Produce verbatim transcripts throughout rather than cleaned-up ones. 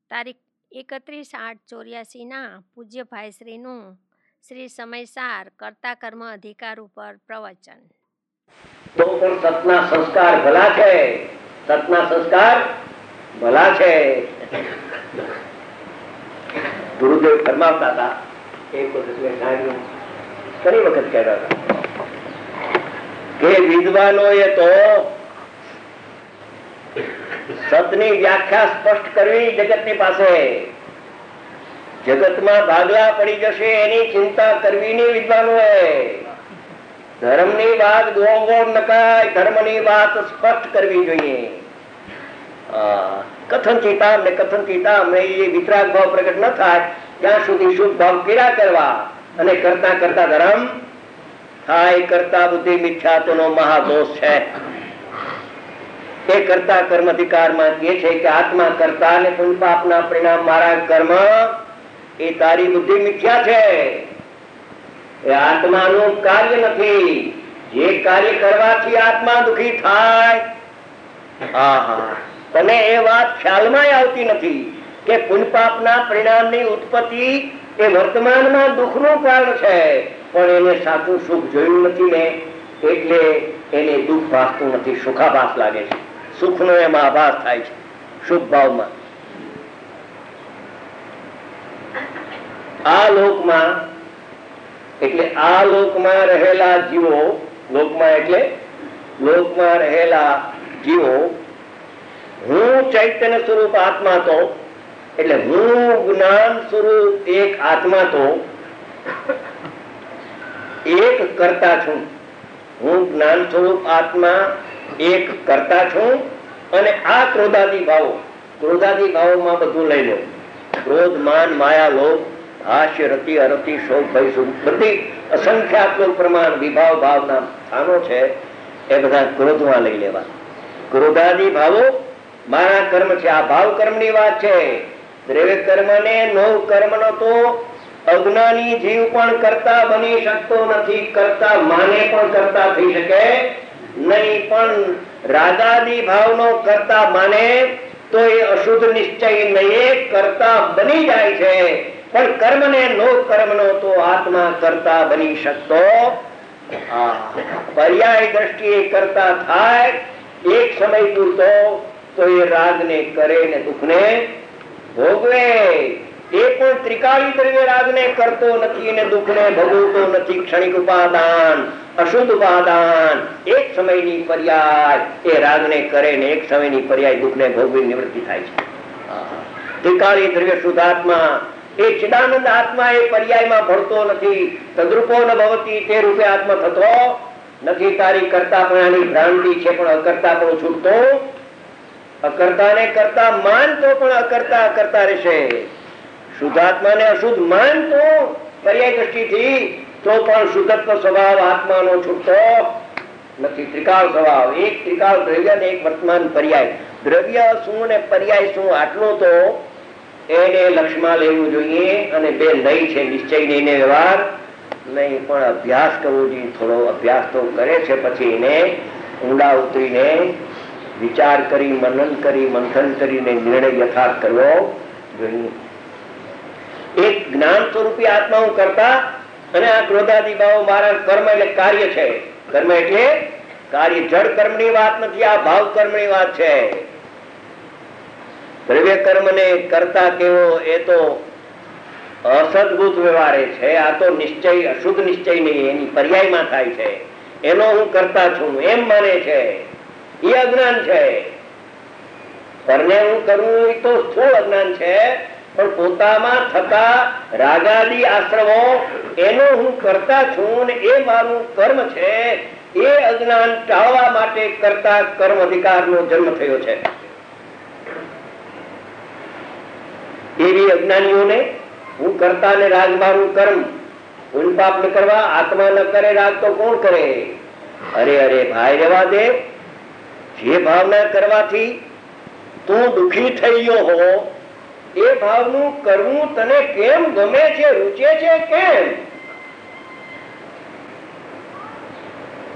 તારીખ એકત્રીસ આઠ ચોર્યાસીના પૂજ્ય ભાઈશ્રીનું શ્રી સમયસાર કર્તા કર્મ અધિકાર ઉપર પ્રવચન. તો પણ સતના સંસ્કાર ભલા છે, સતના સંસ્કાર ભલા છે. ગુરુદેવ ફરમાવતા હતા, એક વખત મેં સાંભળ્યું, ઘણી વખત કહેતા હતા કે વિદ્વાનોએ તો સતની વ્યાખ્યા સ્પષ્ટ કરવી જગતની પાસે. જગતમાં ભાગલા પડી જશે એની ચિંતા કરવી નહીં વિદ્વાનોએ. ધર્મની વાત ગોળ ગોળ નકાય, ધર્મની વાત સ્પષ્ટ કરવી જોઈએ. કથન ચિતામ ને કથન ચિતામ એ વિતરાગ ભાવ પ્રગટ ન થાય ત્યાં સુધી શુભ ભાવ કર્યા કરવા અને કરતા કરતા ધર્મ થાય. કરતા બુદ્ધિ મિથ્યાત્વનો મહાદોષ છે. એ કરતા કર્મ અધિકારમાં કહે છે કે આત્મા કરતા અને પુણ્ય પાપના પરિણામ મારા કર્મ એ તારી બુદ્ધિ મિથ્યા છે. એ આત્માનું કાર્ય નથી. જે કાર્ય કરવાથી આત્મા દુખી થાય, આહા તને એ વાત ખ્યાલમાં આવતી નથી કે પુણ્ય પાપના પરિણામની ઉત્પત્તિ એ વર્તમાનમાં દુઃખનું કારણ છે, પણ એને સાચું સુખ જોયું નથી ને એટલે એને દુઃખ ભાસતું નથી, સુખાભાસ લાગે છે. સુખનો એમાં આભાસ થાય છે શુભ ભાવમાં. આ લોકમાં એટલે આ લોકમાં રહેલા જીવો, લોકમાં એટલે લોકમાં રહેલા જીવો હું ચૈતન્ય સ્વરૂપ આત્મા તો એટલે હું જ્ઞાન સ્વરૂપ એક આત્મા તો એક કરતા છું. હું જ્ઞાન સ્વરૂપ આત્મા એક કરતા છું અને આ ક્રોધાદી ભાવો, ક્રોધાદી ભાવોમાં બધું લઈ લો. ક્રોધ, માન, માયા, લોભ, હાસ્ય, રતિ, અરતિ, શોક, ભય, સુખ, બધી અસંખ્યાત્મક પ્રમાણ વિભાવ ભાવના સ્થાનો છે એ બધા ક્રોધમાં લઈ લેવા. ક્રોધાદી ભાવો મારા કર્મ છે. આ ભાવ કર્મની વાત છે. દ્રવ્ય કર્મ ને નવ કર્મનો તો અજ્ઞાની જીવ પણ કરતા બની શકતો નથી, કરતા માને પણ કરતા થઈ શકે નહીં. પણ રાગાદી ભાવનો કરતા માને તો એ અશુદ્ધ નિશ્ચય નહીં, કરતા બની જાય છે. પણ કર્મ ને નો કર્મનો તો આત્મા કરતા બની શકતો. પર્યાય દ્રષ્ટિએ કરતા થાય એક સમય પૂરતો તો એ રાગને કરે ને દુઃખને ભોગવે. એ પણ ત્રિકાળી દ્રવ્ય રાગને કરતો નથી અને દુઃખને ભોગવતો નથી. ક્ષણિક ઉપાદાન, અશુદ્ધ ઉપાદાન, એક સમયની પર્યાય એ રાગને કરે ને એક સમયની પર્યાય દુઃખને ભોગવી નિવૃત્તિ થાય છે. ત્રિકાળી દ્રવ્ય શુદ્ધાત્મા એ ચિદાનંદ આત્મા એ પર્યાયમાં ભળતો નથી. તદ્રુપો ન ભવતી તે રૂપે આત્મા થતો નથી. તારી કરતાપણાની ભ્રાંતિ છે પણ અકર્તા પણ છૂટતો. અકર્તાને કરતા માનતો પણ અકર્તા અકર્તા રહેશે. શુદ્ધાત્માને અશુદ્ધ માનતો પર્યાય દ્રષ્ટિથી તો પણ શુદ્ધત્વ સ્વભાવ આત્માનો છૂટતો નથી. ત્રિકાળ સ્વભાવ, એક ત્રિકાળ દ્રવ્ય ને એક વર્તમાન પર્યાય. દ્રવ્ય શું ને પર્યાય શું આટલું તો એને લક્ષમાં લેવું જોઈએ. અને બે લઈ છે નિશ્ચય નહીં વ્યવહાર નહીં, પણ અભ્યાસ કરવો જોઈએ. થોડો અભ્યાસ તો કરે છે પછી એને ઊંડા ઉતરીને વિચાર કરી, મનન કરી, મંથન કરીને નિર્ણય યથાર્થ કરવો જોઈએ. એક જ્ઞાન સ્વરૂપી આત્મા હું કરતા અને આ ક્રોધાદી ભાવો મારા કર્મ એટલે કાર્ય છે. કર્મ એટલે કાર્ય, જડ કર્મની વાત નથી, આ ભાવ કર્મની વાત છે. દ્રવ્ય કર્મ ને કરતા કેવો એ તો અસદભૂત વ્યવહારે છે. આ તો નિશ્ચય, અશુદ્ધ નિશ્ચય નહીં, એની પર્યાયમાં થાય છે. એનો હું કરતા છું એમ માને છે, એ અજ્ઞાન છે. પરને હું કરવું એ તો સ્થૂળ અજ્ઞાન છે. પણ પોતામાં થતા રાગાદી આશ્રમો એનો હું કરતા છું ને એ મારું કર્મ છે, એ અજ્ઞાન ટાળવા માટે કરતા કર્મ અધિકારનો જન્મ થયો છે. એવી અજ્ઞાનીઓને હું કરતા ને રાગ મારું કર્મ, પુણ્ય પાપ ન કરવા, આત્મા ન કરે રાગ તો કોણ કરે? અરે અરે ભાઈ રહેવા દે. જે ભાવના કરવાથી તું દુઃખી થઈ ગયો હો એ ભાવનું કરવું તને કેમ ગમે છે, રૂચે છે કેમ?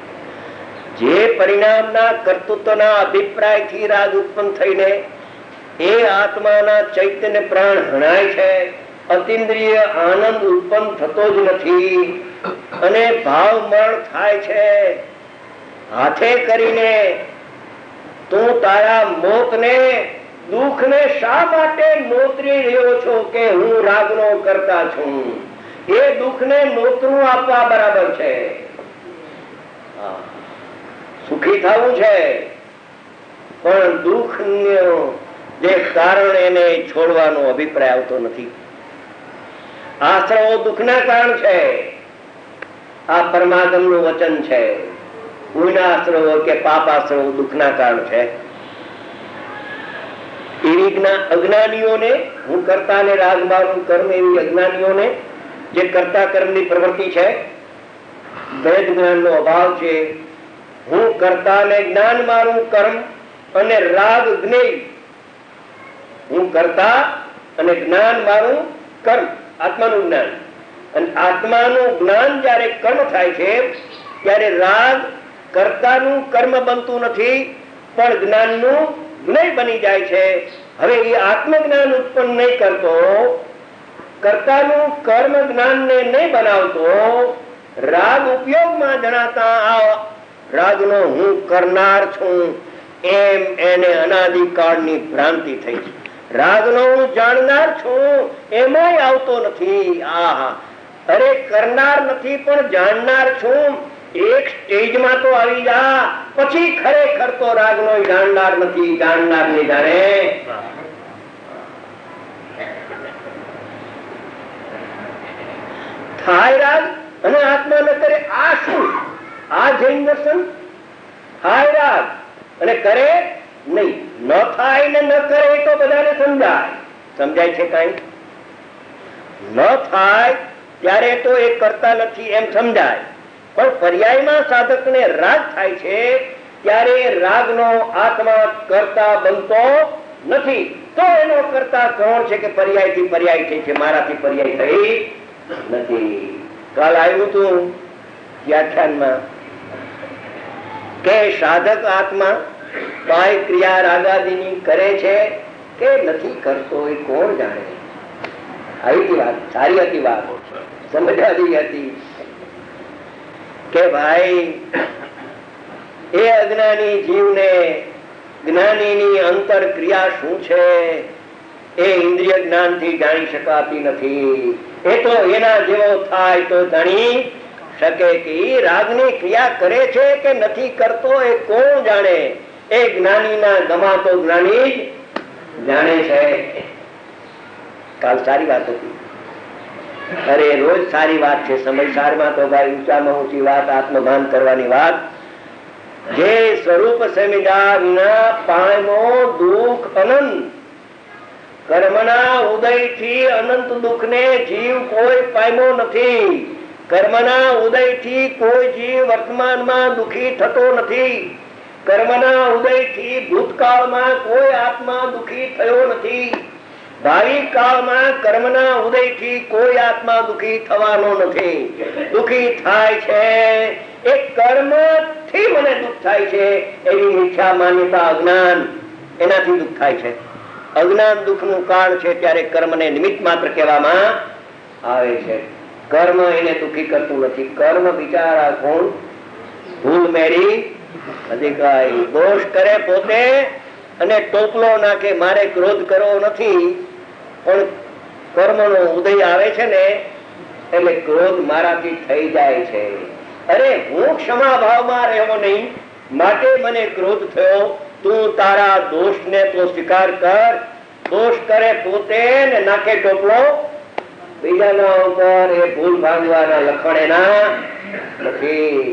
જે પરિણામના કર્તૃત્વના અભિપ્રાયથી રાગ ઉત્પન્ન થઈને એ આત્માના ચૈતન્ય પ્રાણ હણાય છે, અતિન્દ્રિય આનંદ ઉત્પન્ન થતો જ નથી અને ભાવ મરણ થાય છે. હાથે કરીને તું તારા મોતને, દુઃખને શા માટે નોતરી રહ્યો છો કે હું રાગનો કરતા છું? એ દુઃખને નોતરું આપવા બરાબર છે. સુખી થવું છે પણ દુઃખ જે કારણ એને છોડવાનો અભિપ્રાય આવતો નથી. આશ્રવો દુઃખના કારણ છે. આ પરમાત્માનું વચન છે. પુણ્યાશ્રવો કે પાપાશ્રવો દુઃખના કારણ છે. એવી અજ્ઞાનીઓને, હું કરતા ને રાગ મારું કર્મ, એવી અજ્ઞાનીઓને જે કરતા કર્મની પ્રવૃત્તિ છે, ભેદ જ્ઞાનનો અભાવ છે. હું કરતા ને જ્ઞાન મારું કર્મ અને રાગ જ્ઞેય. હું કરતા અને જ્ઞાન મારું કર્મ, આત્માનું જ્ઞાન. અને આત્માનું જ્ઞાન જયારે કર્મ થાય છે ત્યારે રાગ કર્તાનું કર્મ બનતું નથી પણ જ્ઞાનનું જ્ઞેય બની જાય છે. હવે એ આત્મજ્ઞાન ઉત્પન્ન નહીં કરતો, કર્તાનું કર્મ જ્ઞાનને નહીં બનાવતો, રાગ ઉપયોગમાં જણાતા આ રાગનો હું કરનાર છું એમ એને અનાદિકાળની ભ્રાંતિ થઈ છે. રાગનો હું જાણનાર છું એમાંય આવતો નથી. આ અરે કરનાર નથી પણ જાણનાર છું. એક સ્ટેજમાં તો આવી જા, પછી ખરેખર તો રાગનો જાણનાર નથી, જાણનાર નહીં જાણે. થાય રાગ અને આત્મા ન કરે. આ શું? આ જૈન દર્શન. થાય રાગ અને કરે નહીં. ન થાય ને ન કરે તો બધાને સમજાય. સમજાય છે કઈ? ન થાય ત્યારે તો એ કરતા નથી એમ સમજાય, પણ પર્યાયમાં સાધકને રાગ થાય છે ત્યારે રાગનો આત્મા કરતા બનતો નથી. તો એનો કરતા કોણ છે કે પર્યાયથી પર્યાય થઈ છે, મારાથી પર્યાય થઈ નથી. કાલ આવ્યું હતું વ્યાખ્યાનમાં કે સાધક આત્મા કાય ક્રિયા રાગાદીની કરે છે કે નથી કરતો એ કોણ જાણે. આવી હતી વાત, સારી હતી વાત, સમજાવી હતી કે ભાઈ એ અજ્ઞાની જીવને જ્ઞાનીની અંતર ક્રિયા શું છે એ ઇન્દ્રિય જ્ઞાનથી જાણી શકાતી નથી. એ તો એના જેવો થાય તો જાણી શકે કે એ રાગની ક્રિયા કરે છે કે નથી કરતો એ કોણ જાણે. એ જ્ઞાનીના ગમાતો જ્ઞાની જ જાણે છે. કાલ સારી વાત હતી. અરે રોજ સારી વાત છે. સમયસારમાં તો ભાઈ ઊંચામાં ઊંચી વાત, આત્મભાન કરવાની વાત. જે સ્વરૂપ સમિદા વિના પામો દુઃખ અનંત, કર્મના ઉદયથી અનંત દુઃખને જીવ કોઈ પામ્યો નથી. કર્મના ઉદયથી કોઈ જીવ વર્તમાનમાં દુઃખી થતો નથી. કર્મના ઉદયથી ભૂતકાળમાં કોઈ આત્મા દુઃખી થયો નથી. ભાવિ કાળમાં કર્મના ઉદયથી કોઈ આત્મા દુઃખી થવાનો નથી. દુઃખી થાય છે એ કર્મથી મને દુઃખ થાય છે એવી મિથ્યા માન્યતા, અજ્ઞાન, એનાથી દુઃખ થાય છે. અજ્ઞાન દુઃખનું કારણ છે ત્યારે કર્મને નિમિત્ત માત્ર કહેવામાં આવે છે. કર્મ એને દુઃખી કરતું નથી. કર્મ બિચારા કોણ? ભૂલ મેરી અધિકારી. દોષ કરે પોતે અને ટોપલો નાખે મારે ક્રોધ કરવો નથી, પણ કર્મનો ઉદય આવે છે ને એટલે ક્રોધ મારાથી થઈ જાય છે. અરે હું ક્ષમા ભાવમાં રહ્યો નહીં માટે મને ક્રોધ થયો. તું તારા દોષને તો સ્વીકાર કર. દોષ કરે પોતે ને નાખે ટોપલો બીજાના ઉપર. એ ભૂલ ભાંગવાના લક્ષણ એના નથી.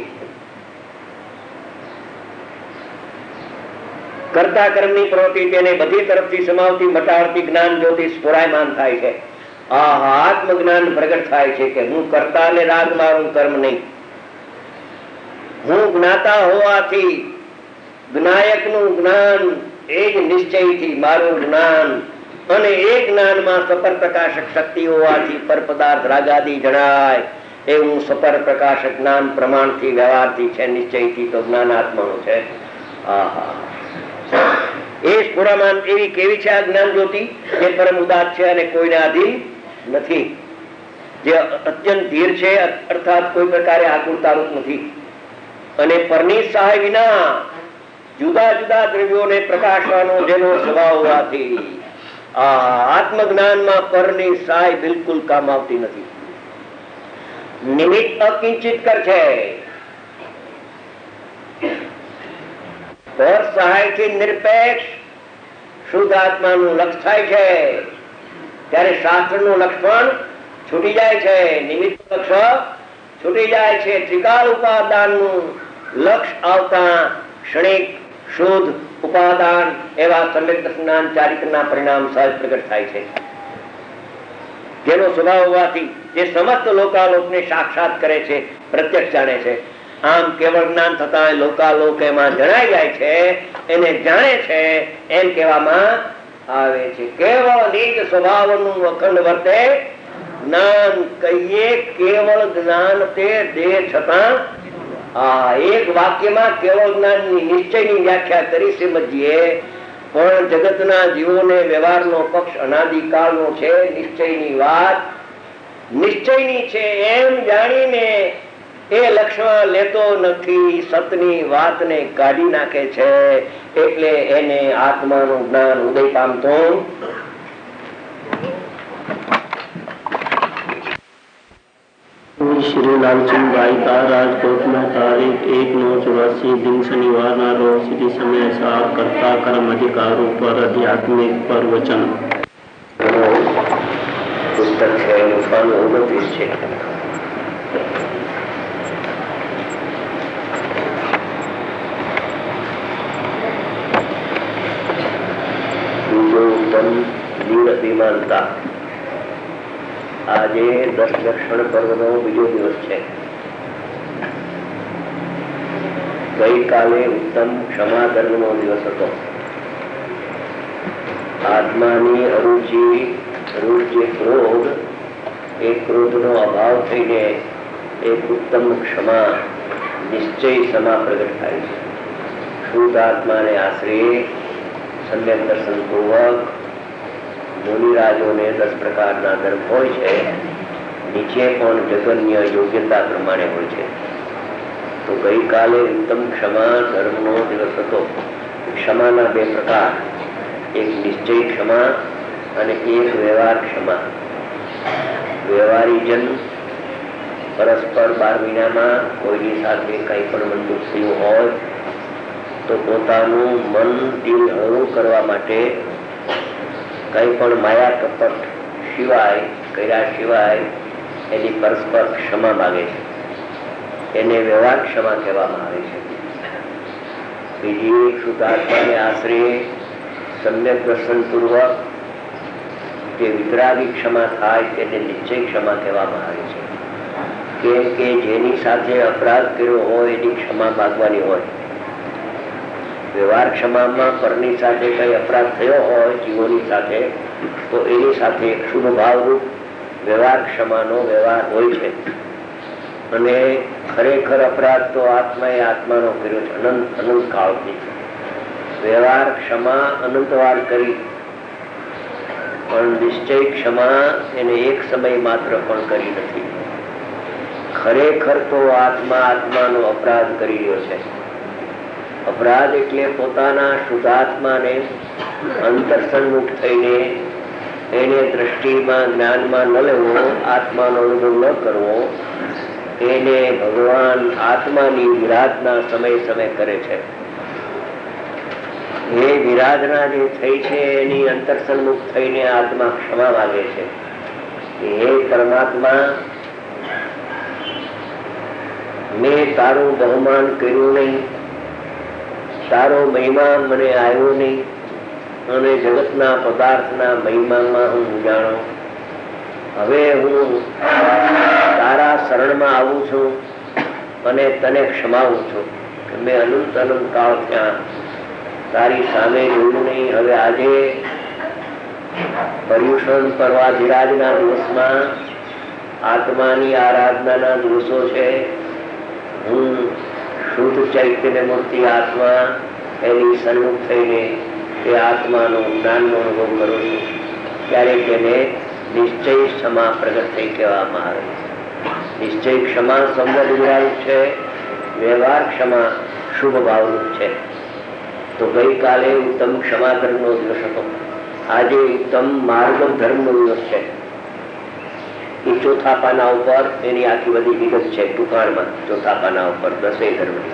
કરતા કર્મની પ્રવૃત્તિ તેને બધી તરફથી સમાવતી મટાડતી જ્ઞાન જ્યોતિ સ્ફુરાયમાન થાય છે. આ આત્મજ્ઞાન પ્રગટ થાય છે કે હું કરતા ને રાગ મારું કર્મ નહીં. હું જ્ઞાતા હોવાથી જ્ઞાયકનું જ્ઞાન એ જ નિશ્ચયથી મારું જ્ઞાન, અને એ જ્ઞાનમાં સપર પ્રકાશક શક્તિ હોવાથી પર પદાર્થ રાગાદી જણાય એવું સપર પ્રકાશક જ્ઞાન પ્રમાણથી વ્યવહારથી છે, નિશ્ચયથી તો જ્ઞાન આત્માનું છે. આહા એ સ્ફુરમાન એવી કેવી છે આ જ્ઞાન જ્યોતિ, જે પરમ ઉદાત છે અને કોઈને આધીન નથી, જે અત્યંત ધીર છે, અર્થાત કોઈ પ્રકારે આકુરતારૂપ નથી, અને પરની સહાય વિના જુદા જુદા દ્રવ્યોને પ્રકાશવાનો જેનો સ્વભાવ હોવાથી આ આત્મજ્ઞાનમાં પરની સહાય બિલકુલ કામ આવતી નથી. નિમિત્ત અકિંચિત કર છે, પર સહાયથી નિરપેક્ષ શુદ્ધ આત્માનું લક્ષ થાય છે, ત્યારે શાસ્ત્રનું લક્ષણ છૂટી જાય છે, નિમિત્ત લક્ષ છૂટી જાય છે. ત્રિકાળ ઉપાદાનનું લક્ષ આવતા ક્ષણિક શુદ્ધ ઉપાદાન એવા સમ્યક દર્શનાન ચારિત્રના પરિણામ સહજ પ્રગટ થાય છે, જેનો સ્વભાવ હોવાથી જે સમસ્ત લોકાલોકને સાક્ષાત કરે છે, પ્રત્યક્ષ જાણે છે. આમ કેવળ જ્ઞાન થતા લોકાલોક એમાં જણાઈ જાય છે, એને જાણે છે એમ કહેવામાં આવે છે. કેવળ નિજ સ્વભાવનું અખંડ વર્તે જ્ઞાન કહીએ, કેવળ જ્ઞાન તે દેહ છતાં આ એક વાક્યમાં કેવળ જ્ઞાનની નિશ્ચયની વ્યાખ્યા કરી સમજીએ, પણ જગતના જીવોને વ્યવહારનો પક્ષ અનાદિકાળનો છે, નિશ્ચયની વાત નિશ્ચયની છે એમ જાણીને એ લક્ષમાં લેતો નથી, સતની વાતને કાઢી નાખે છે, એટલે એને આત્માનું જ્ઞાન ઉદય પામતું. श्री लालचंद भाई का राजकोट में तारीख एक नौ चौरासी दिन शनिवार ना रोज श्री समय सार कर्ता कर्म अधिकारों पर आध्यात्मिक प्रवचन पुस्तक है ओगणतीस है. બીજો ઉત્તમ દૃઢ અભિમાનતા. આજે દસ લક્ષણ પર્વનો બીજો દિવસ છે. ગઈકાલે ઉત્તમ ક્ષમા ધર્મનો દિવસ હતો. આત્માની અરુચિ રૂપ જે ક્રોધ, એ ક્રોધનો અભાવ થઈને એક ઉત્તમ ક્ષમા નિશ્ચય સમા પ્રગટ થાય છે. શુદ્ધ આત્માને આશ્રય સમ્યક દર્શન પૂર્વક મુનિરાજોને દસ પ્રકારના ધર્મ હોય છે, નીચે પણ જગન્ય યોગ્યતા પ્રમાણે હોય છે. તો ગઈકાલે ઉત્તમ ક્ષમા ધર્મનો દિવસ હતો. ક્ષમાના બે પ્રકાર, એક નિશ્ચય ક્ષમા અને એક વ્યવહાર ક્ષમા. વ્યવહારીજન પરસ્પર બાર મહિનામાં કોઈની સાથે કંઈ પણ મનદુખ થયું હોય તો પોતાનું મન દિલ હળવું કરવા માટે કંઈ પણ માયા કપટ સિવાય કર્યા સિવાય એની પરસ્પર ક્ષમા માગે છે, એને વ્યવહાર ક્ષમા કહેવામાં આવે છે. બીજી એક શુદ્ધાત્માને આશરે સમ્યક દર્શન પૂર્વક જે વિતરાગી ક્ષમા થાય તેને નિશ્ચય ક્ષમા કહેવામાં આવે છે. કેમ કે જેની સાથે અપરાધ કર્યો હોય એની ક્ષમા માગવાની હોય. વ્યવહાર ક્ષમામાં પરની સાથે કઈ અપરાધ થયો હોય જીવોની સાથે, તો એની સાથે એક શુભ ભાવરૂપ વ્યવહાર ક્ષમાનો વ્યવહાર હોય છે. અને ખરેખર અપરાધ તો આત્માએ આત્માનો કર્યો છે અનંત અનંત કાળથી. વ્યવહાર ક્ષમા અનંતવાર કરી, પણ નિશ્ચય ક્ષમા એને એક સમય માત્ર પણ કરી નથી. ખરેખર તો આત્મા આત્માનો અપરાધ કરી રહ્યો છે. અપરાધ એટલે પોતાના શુદ્ધાત્માને અંતરસન્મુખ થઈને એને દ્રષ્ટિમાં જ્ઞાનમાં ન લેવો, આત્માનો અનુભવ ન કરવો, એને ભગવાન આત્માની વિરાધના સમય સમય કરે છે. એ વિરાધના જે થઈ છે એની અંતરસન્મુખ થઈને આત્મા ક્ષમા માગે છે. હે પરમાત્મા, મેં તારું બહુમાન કર્યું નહીં, તારો મહિમા મને આવ્યો નહીં, અને જગતના પદાર્થના મહિમામાં હું જાણો. હવે હું તારા શરણમાં આવું છું અને તને ક્ષમાવું છું. મેં અનંત અનંત કાળ ત્યાં તારી સામે જોયું નહીં. હવે આજે પર્યુષણ પર્વાધિરાજના દિવસમાં આત્માની આરાધનાના દિવસો છે. હું શુદ્ધ ચૈતન્ય મૂર્તિ આત્મા એની સન્મુખ થઈને એ આત્માનો જ્ઞાનનો અનુભવ કરું છું ત્યારે તેને નિશ્ચય ક્ષમા પ્રગટ થઈ કહેવામાં આવે. નિશ્ચય ક્ષમા સંવદ વિરાયું છે, વ્યવહાર ક્ષમા શુભ ભાવનું છે. તો ગઈકાલે ઉત્તમ ક્ષમા ધર્મનો દિવસ હતો, આજે ઉત્તમ માર્ગ ધર્મનો દિવસ છે. એ ચોથા પાના ઉપર એની આખી બધી વિગત છે ટૂંકાણમાં, ચોથા પાના ઉપર દસેય ધર્મની.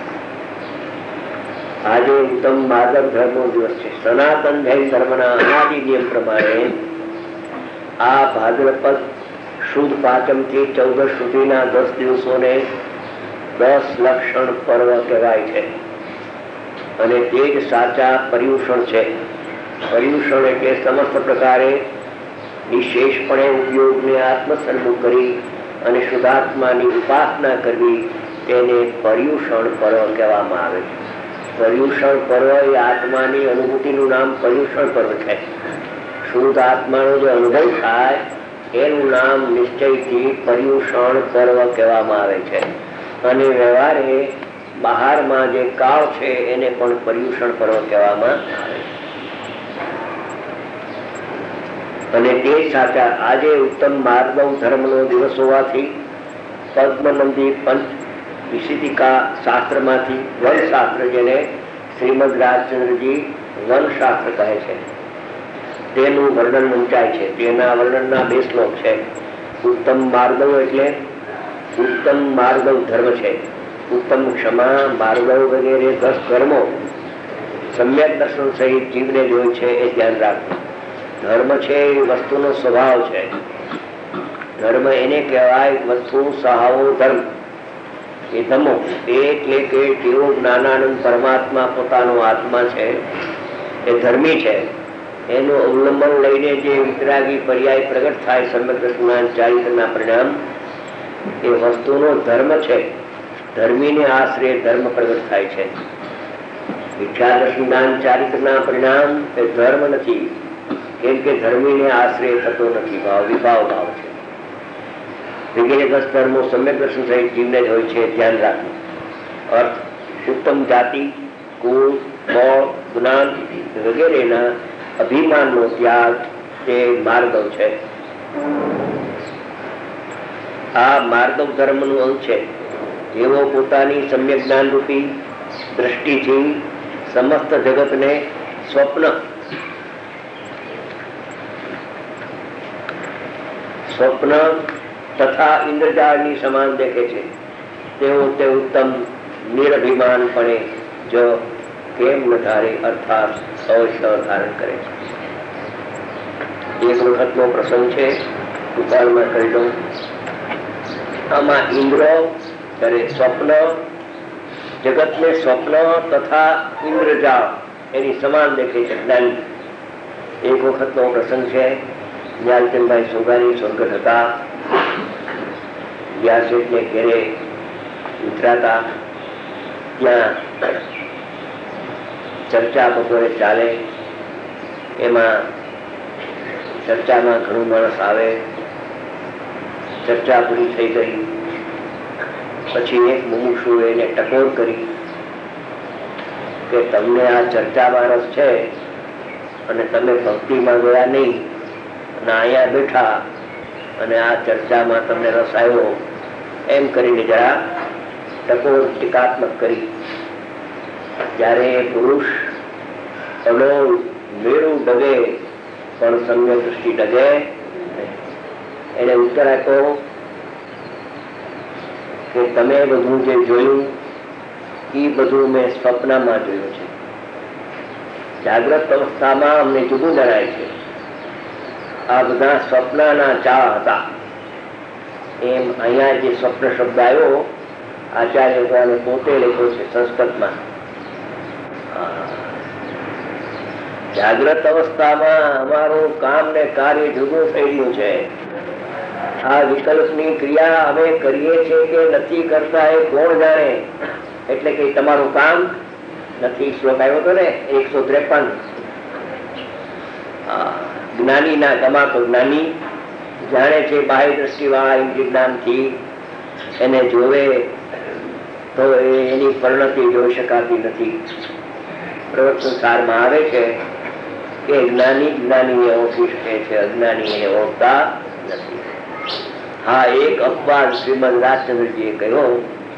આજે ઉત્તમ માર્ગ ધર્મનો દિવસ છે. સનાતન જૈન ધર્મના અનાદિ નિયમ પ્રમાણે આ ભાદ્રપદ શુદ્ધ પાંચમ થી ચૌદસ સુધીના દસ દિવસોને દસ લક્ષણ પર્વ કહેવાય છે અને તે જ સાચા પર્યુષણ છે. પર્યુષણ એટલે સમસ્ત પ્રકારે વિશેષપણે ઉપયોગને આત્મસન્મુખ કરી અને શુદ્ધાત્માની ઉપાસના કરવી, તેને પર્યુષણ પર્વ કહેવામાં આવે છે. પર્યુષણ પર્વ એ આત્માની અનુભૂતિનું નામ પર્યુષણ પર્વ છે. શુદ્ધ આત્માનો જે અનુભવ થાય એનું નામ નિશ્ચયથી પર્યુષણ પર્વ કહેવામાં આવે છે. અને વ્યવહારે બહારમાં જે કાળ છે એને પણ પર્યુષણ પર્વ કહેવામાં આવે છે. અને તે સાચા આજે ઉત્તમ માર્ગવ ધર્મનો દિવસ હોવાથી પદ્મનંદી પંચ વિશિતિકા શાસ્ત્રમાંથી વન શાસ્ત્ર, જેને શ્રીમદ રાજચંદ્રજી વન શાસ્ત્ર કહે છે, તેનું વર્ણન વંચાય છે. તેના વર્ણનના બે શ્લોક છે. ઉત્તમ માર્ગવ એટલે ઉત્તમ માર્ગવ ધર્મ છે. ઉત્તમ ક્ષમા, માર્ગવ વગેરે દસ ધર્મો સમ્યક દર્શન સહિત જીવને જોઈ છે એ ધ્યાન રાખવું. ધર્મ છે એ વસ્તુનો સ્વભાવ છે. ધર્મ એને કહેવાય વસ્તુ સહાવો ધર્મ. એ ધમો એટલે કે જેવો જ્ઞાનાનંદ પરમાત્મા પોતાનો આત્મા છે એ ધર્મી છે, એનું અવલંબન લઈને જે વિતરાગી પર્યાય પ્રગટ થાય સમગ્ર જ્ઞાન ચારિત્રના પરિણામ, એ વસ્તુનો ધર્મ છે. ધર્મીને આશ્રય ધર્મ પ્રગટ થાય છે. વિખ્યાત જ્ઞાન ચારિત્રના પરિણામ એ ધર્મ નથી, કેમ કે ધર્મીને આશ્રય થતો નથી, ભાવ વિભાવ ભાવ છે. વગેરે દસ ધર્મો સમ્યક દર્શન સહિત જીવને જ હોય છે, ધ્યાન રાખવું. અર્થ ઉત્તમ જાતિ, કુળ, બળ, જ્ઞાન વગેરેના અભિમાનનો ત્યાગ તે માર્ગવ છે. આ માર્ગવ ધર્મનું અંગ છે. જેવો પોતાની સમ્યક જ્ઞાન રૂપી દ્રષ્ટિથી સમસ્ત જગતને સ્વપ્ન સ્વપ્ન તથા ઇન્દ્રજાળની સમાન દેખે છે, તેઓ તે ઉત્તમ નિરભિમાનપણે જ કેમ ન ધારે, અર્થાત અવશ્ય ધારણ કરે છે. એક વખતનો પ્રસંગ છે, ઉપાડમાં કરી દઉં. આમાં ઇન્દ્ર ત્યારે સ્વપ્ન, જગતને સ્વપ્ન તથા ઇન્દ્રજાળ એની સમાન દેખે છે જ્ઞાની. એક વખતનો પ્રસંગ છે. જ્ઞાનચંદભાઈ સોગાની સ્વર્ગત હતા. વ્યાસેઠને ઘેરે ઉતરાતા ત્યાં ચર્ચા બપોરે ચાલે. એમાં ચર્ચામાં ઘણું માણસ આવે. ચર્ચા પૂરી થઈ ગઈ પછી એક મુમુક્ષુ એને ટકોર કરી કે તમને આ ચર્ચામાં રસ છે અને તમે ભક્તિમાં ગયા નહીં અને અહીંયા બેઠા અને આ ચર્ચામાં તમને રસ આવ્યો, એમ કરીને જરા ટકોર ટીકાત્મક કરી. જ્યારે પુરુષ અડો મેળું ડગે પણ સમ્યક દૃષ્ટિ ડગે, એને ઉત્તર આપ્યો કે તમે બધું જે જોયું એ બધું મેં સ્વપ્નમાં જોયું છે. જાગ્રત અવસ્થામાં અમને જુદું જણાય છે. આ બધા સ્વપ્નના ચાળ હતા. એમ અહીંયા જે સ્વપ્ન શબ્દ આવ્યો આચાર્ય ભગવાને પોતે લખ્યો છે સંસ્કૃતમાં. જાગ્રત અવસ્થામાં અમારું કામ ને કાર્ય જુદું થઈ રહ્યું છે. આ વિકલ્પની ક્રિયા અમે કરીએ છીએ કે નથી કરતા એ કોણ જાણે. એટલે કે તમારું કામ નથી. શ્લોક આવ્યો હતો ને એકસો ત્રેપન. જ્ઞાની ના ગમાતો જ્ઞાની જાણે છે બાહ્ય દ્રષ્ટિ વાળા ઇન્દ્રિય જ્ઞાનથી એને જોવે તો એની પરિણતિ જોઈ શકાતી નથી. પ્રવચન સારમાં આવે છે કે જ્ઞાની જ્ઞાની ઓળખી શકે છે, અજ્ઞાની એને ઓળખતા નથી. હા, એક અપવાદ શ્રીમદ રાજચંદ્રજીએ કહ્યો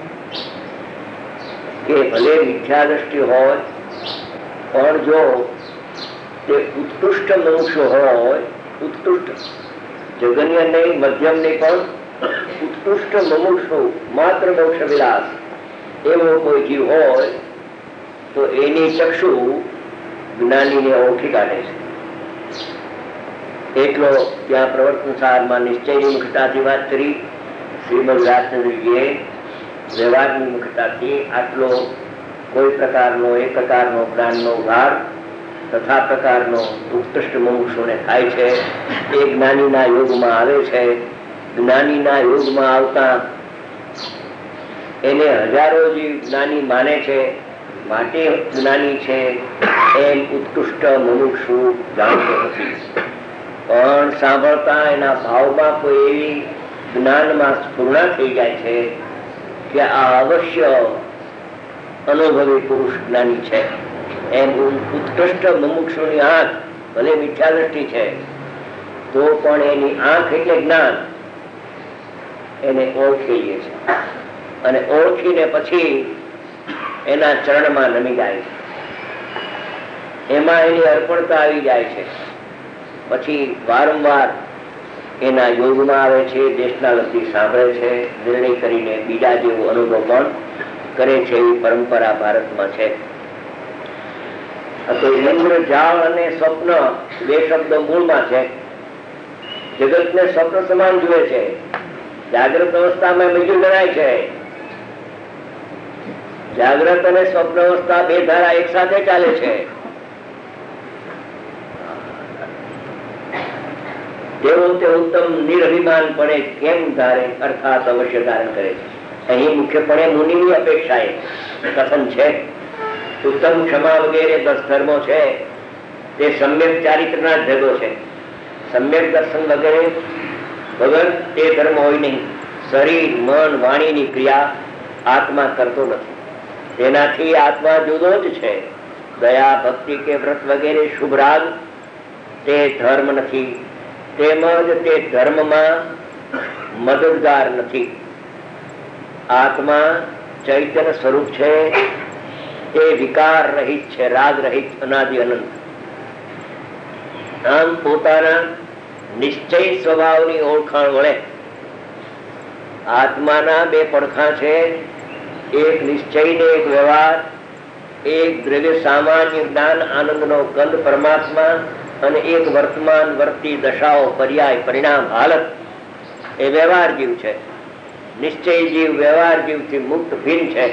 કે ભલે મિથ્યા દ્રષ્ટિ હોય પણ જો તે ઉત્કૃષ્ટ મનુષ્ય હોય, ઉત્કૃષ્ટ જગન્ય નહીં, મધ્યમ નહીં, પણ ઉત્કૃષ્ટ મનુષ્ય માત્ર મોક્ષ વિલાસ એવો કોઈ જીવ હોય તો એની ચક્ષુ જ્ઞાનીને ઓળખી કાઢે છે. એટલો ત્યાં પ્રવર્તન સારમાં નિશ્ચયની મુખતાથી વાત કરી શ્રીમદ રાજચંદ્રજીએ. વ્યવહારની મુખતાથી આટલો કોઈ પ્રકારનો એક પ્રકારનો જ્ઞાનનો ઉઘાડ તથા પ્રકારનો ઉત્કૃષ્ટ મનુષ્યોને થાય છે. એ જ્ઞાનીના યોગમાં આવે છે. જ્ઞાનીના યોગમાં આવતા એને હજારો જીવ જ્ઞાની માને છે, માટે જ્ઞાની છે એમ ઉત્કૃષ્ટ મનુષ્ય જાણતો નથી. પણ સાંભળતા એના ભાવમાં કોઈ એવી જ્ઞાનમાં સ્ફૂર્ણા થઈ જાય છે કે આ અવશ્ય અનુભવી પુરુષ જ્ઞાની છે એમ ઉત્કૃષ્ટ મુમુક્ષુની આંખ ભલે મિથ્યા દ્રષ્ટિ છે તો પણ એની આંખ એટલે જ્ઞાન એને ઓળખી લે છે અને ઓળખીને પછી એના ચરણમાં નમી જાય છે. એમાં એની અર્પણતા આવી જાય છે. પછી વારંવાર એના યોગમાં આવે છે, દેશના લગતી સાંભળે છે, નિર્ણય કરીને બીજા જેવો અનુભવ પણ કરે છે. એવી પરંપરા ભારતમાં છે. તો ઇન્દ્રજાળ અને સ્વપ્ન બે શબ્દ મૂળમાં છે. જગતને સ્વપ્ન સમાન જુએ છે. જાગ્રત અવસ્થામાં બીજું ગણાય છે. જાગ્રત અને સ્વપ્ન અવસ્થા બે ધારા એક સાથે ચાલે છે. તેઓ તે ઉત્તમ નિરભિમાન પડે કેમ ધારે અર્થાત અવશ્ય ધારણ કરે છે. અહીં મુખ્યપણે મુનિની અપેક્ષાએ કથન છે. ઉત્તમ ક્ષમા વગેરે દસ ધર્મો છે તે સમ્યક ચારિત્રના જ ભેગો છે. સમ્યક દર્શન વગેરે વગર તે ધર્મ હોય નહીં. શરીર મન વાણીની ક્રિયા આત્મા કરતો નથી. તેનાથી આત્મા જુદો જ છે. દયા ભક્તિ કે વ્રત વગેરે શુભ રાગ તે ધર્મ નથી. તેમજ તે ધર્મમાં મદદગાર નથી. આત્મા ચૈતન્ય સ્વરૂપ છે. તે વિકાર રહિત છે, રાગ રહિત, અનાદિ અનંત. આમ પોતાના નિશ્ચય સ્વભાવની ઓળખાણ વડે આત્માના બે પડખા છે. એક નિશ્ચય ને એક વ્યવહાર, એક દ્રવ્ય સામાન્ય જ્ઞાન આનંદનો ગંધ પરમાત્મા અને એક વર્તમાન વર્તી દશાઓ પર્યાય પરિણામ હાલત એ વ્યવહાર જીવ છે. નિશ્ચય જીવ વ્યવહાર જીવથી મુક્ત ભિન્ન છે.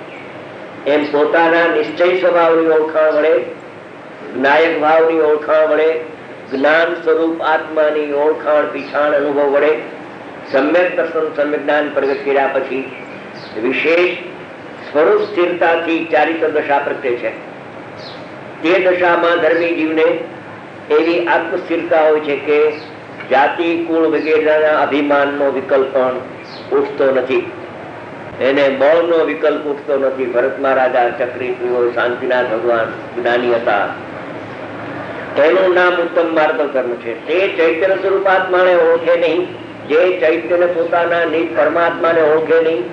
એમ પોતાના નિશ્ચય સ્વભાવની ઓળખાણ વડે, જ્ઞાયક ભાવની ઓળખાણ વડે, જ્ઞાન સ્વરૂપ આત્માની ઓળખાણ પીછાણ અનુભવ વડે સમ્યક દર્શન સમ્યક જ્ઞાન પ્રગટ કર્યા પછી વિશેષ સ્વરૂપ સ્થિરતાથી ચારિત્ર દશા પ્રગટે છે. તે દશામાં ધર્મી જીવને એવી આત્મસ્થિરતા હોય છે કે જાતિ કુળ વગેરેના અભિમાનનો વિકલ્પ પણ ઉઠતો નથી. એને બળનો વિકલ્પ ઉઠતો નથી. ભરત મહારાજા ચક્રી હોય, શાંતિનાથ ભગવાન જ્ઞાની હતા. તેનું નામ ઉત્તમ માર્ગ ધર્મ છે. તે ચૈતન્ય સ્વરૂપ આત્માને ઓળખે નહીં, જે ચૈતન્ય પોતાના નિજ પરમાત્માને ઓળખે નહીં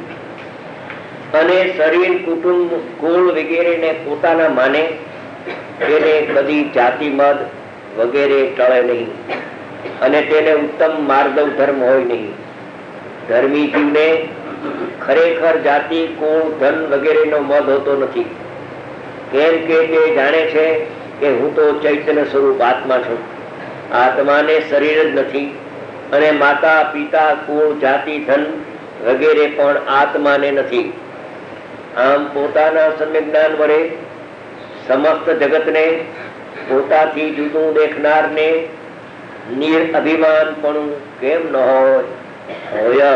અને શરીર કુટુંબ કુળ વગેરેને પોતાના માને, તેને કદી જાતિ મદ વગેરે ટળે નહીં અને તેને ઉત્તમ માર્ગવ ધર્મ હોય નહીં. ધર્મી જીવને ખરેખર જાતિ કુળ ધન વગેરેનો મદ હોતો નથી. કેમ કે તે જાણે છે કે હું તો ચૈતન્ય સ્વરૂપ આત્મા છું. આત્માને શરીર જ નથી અને માતા પિતા કુળ જાતિ ધન વગેરે પણ આત્માને નથી. આમ પોતાના સમ્યક જ્ઞાન વડે સમસ્ત જગતને પોતાથી જુદું દેખનારને નિરઅભિમાન પણ કેમ ન હોય? હોય.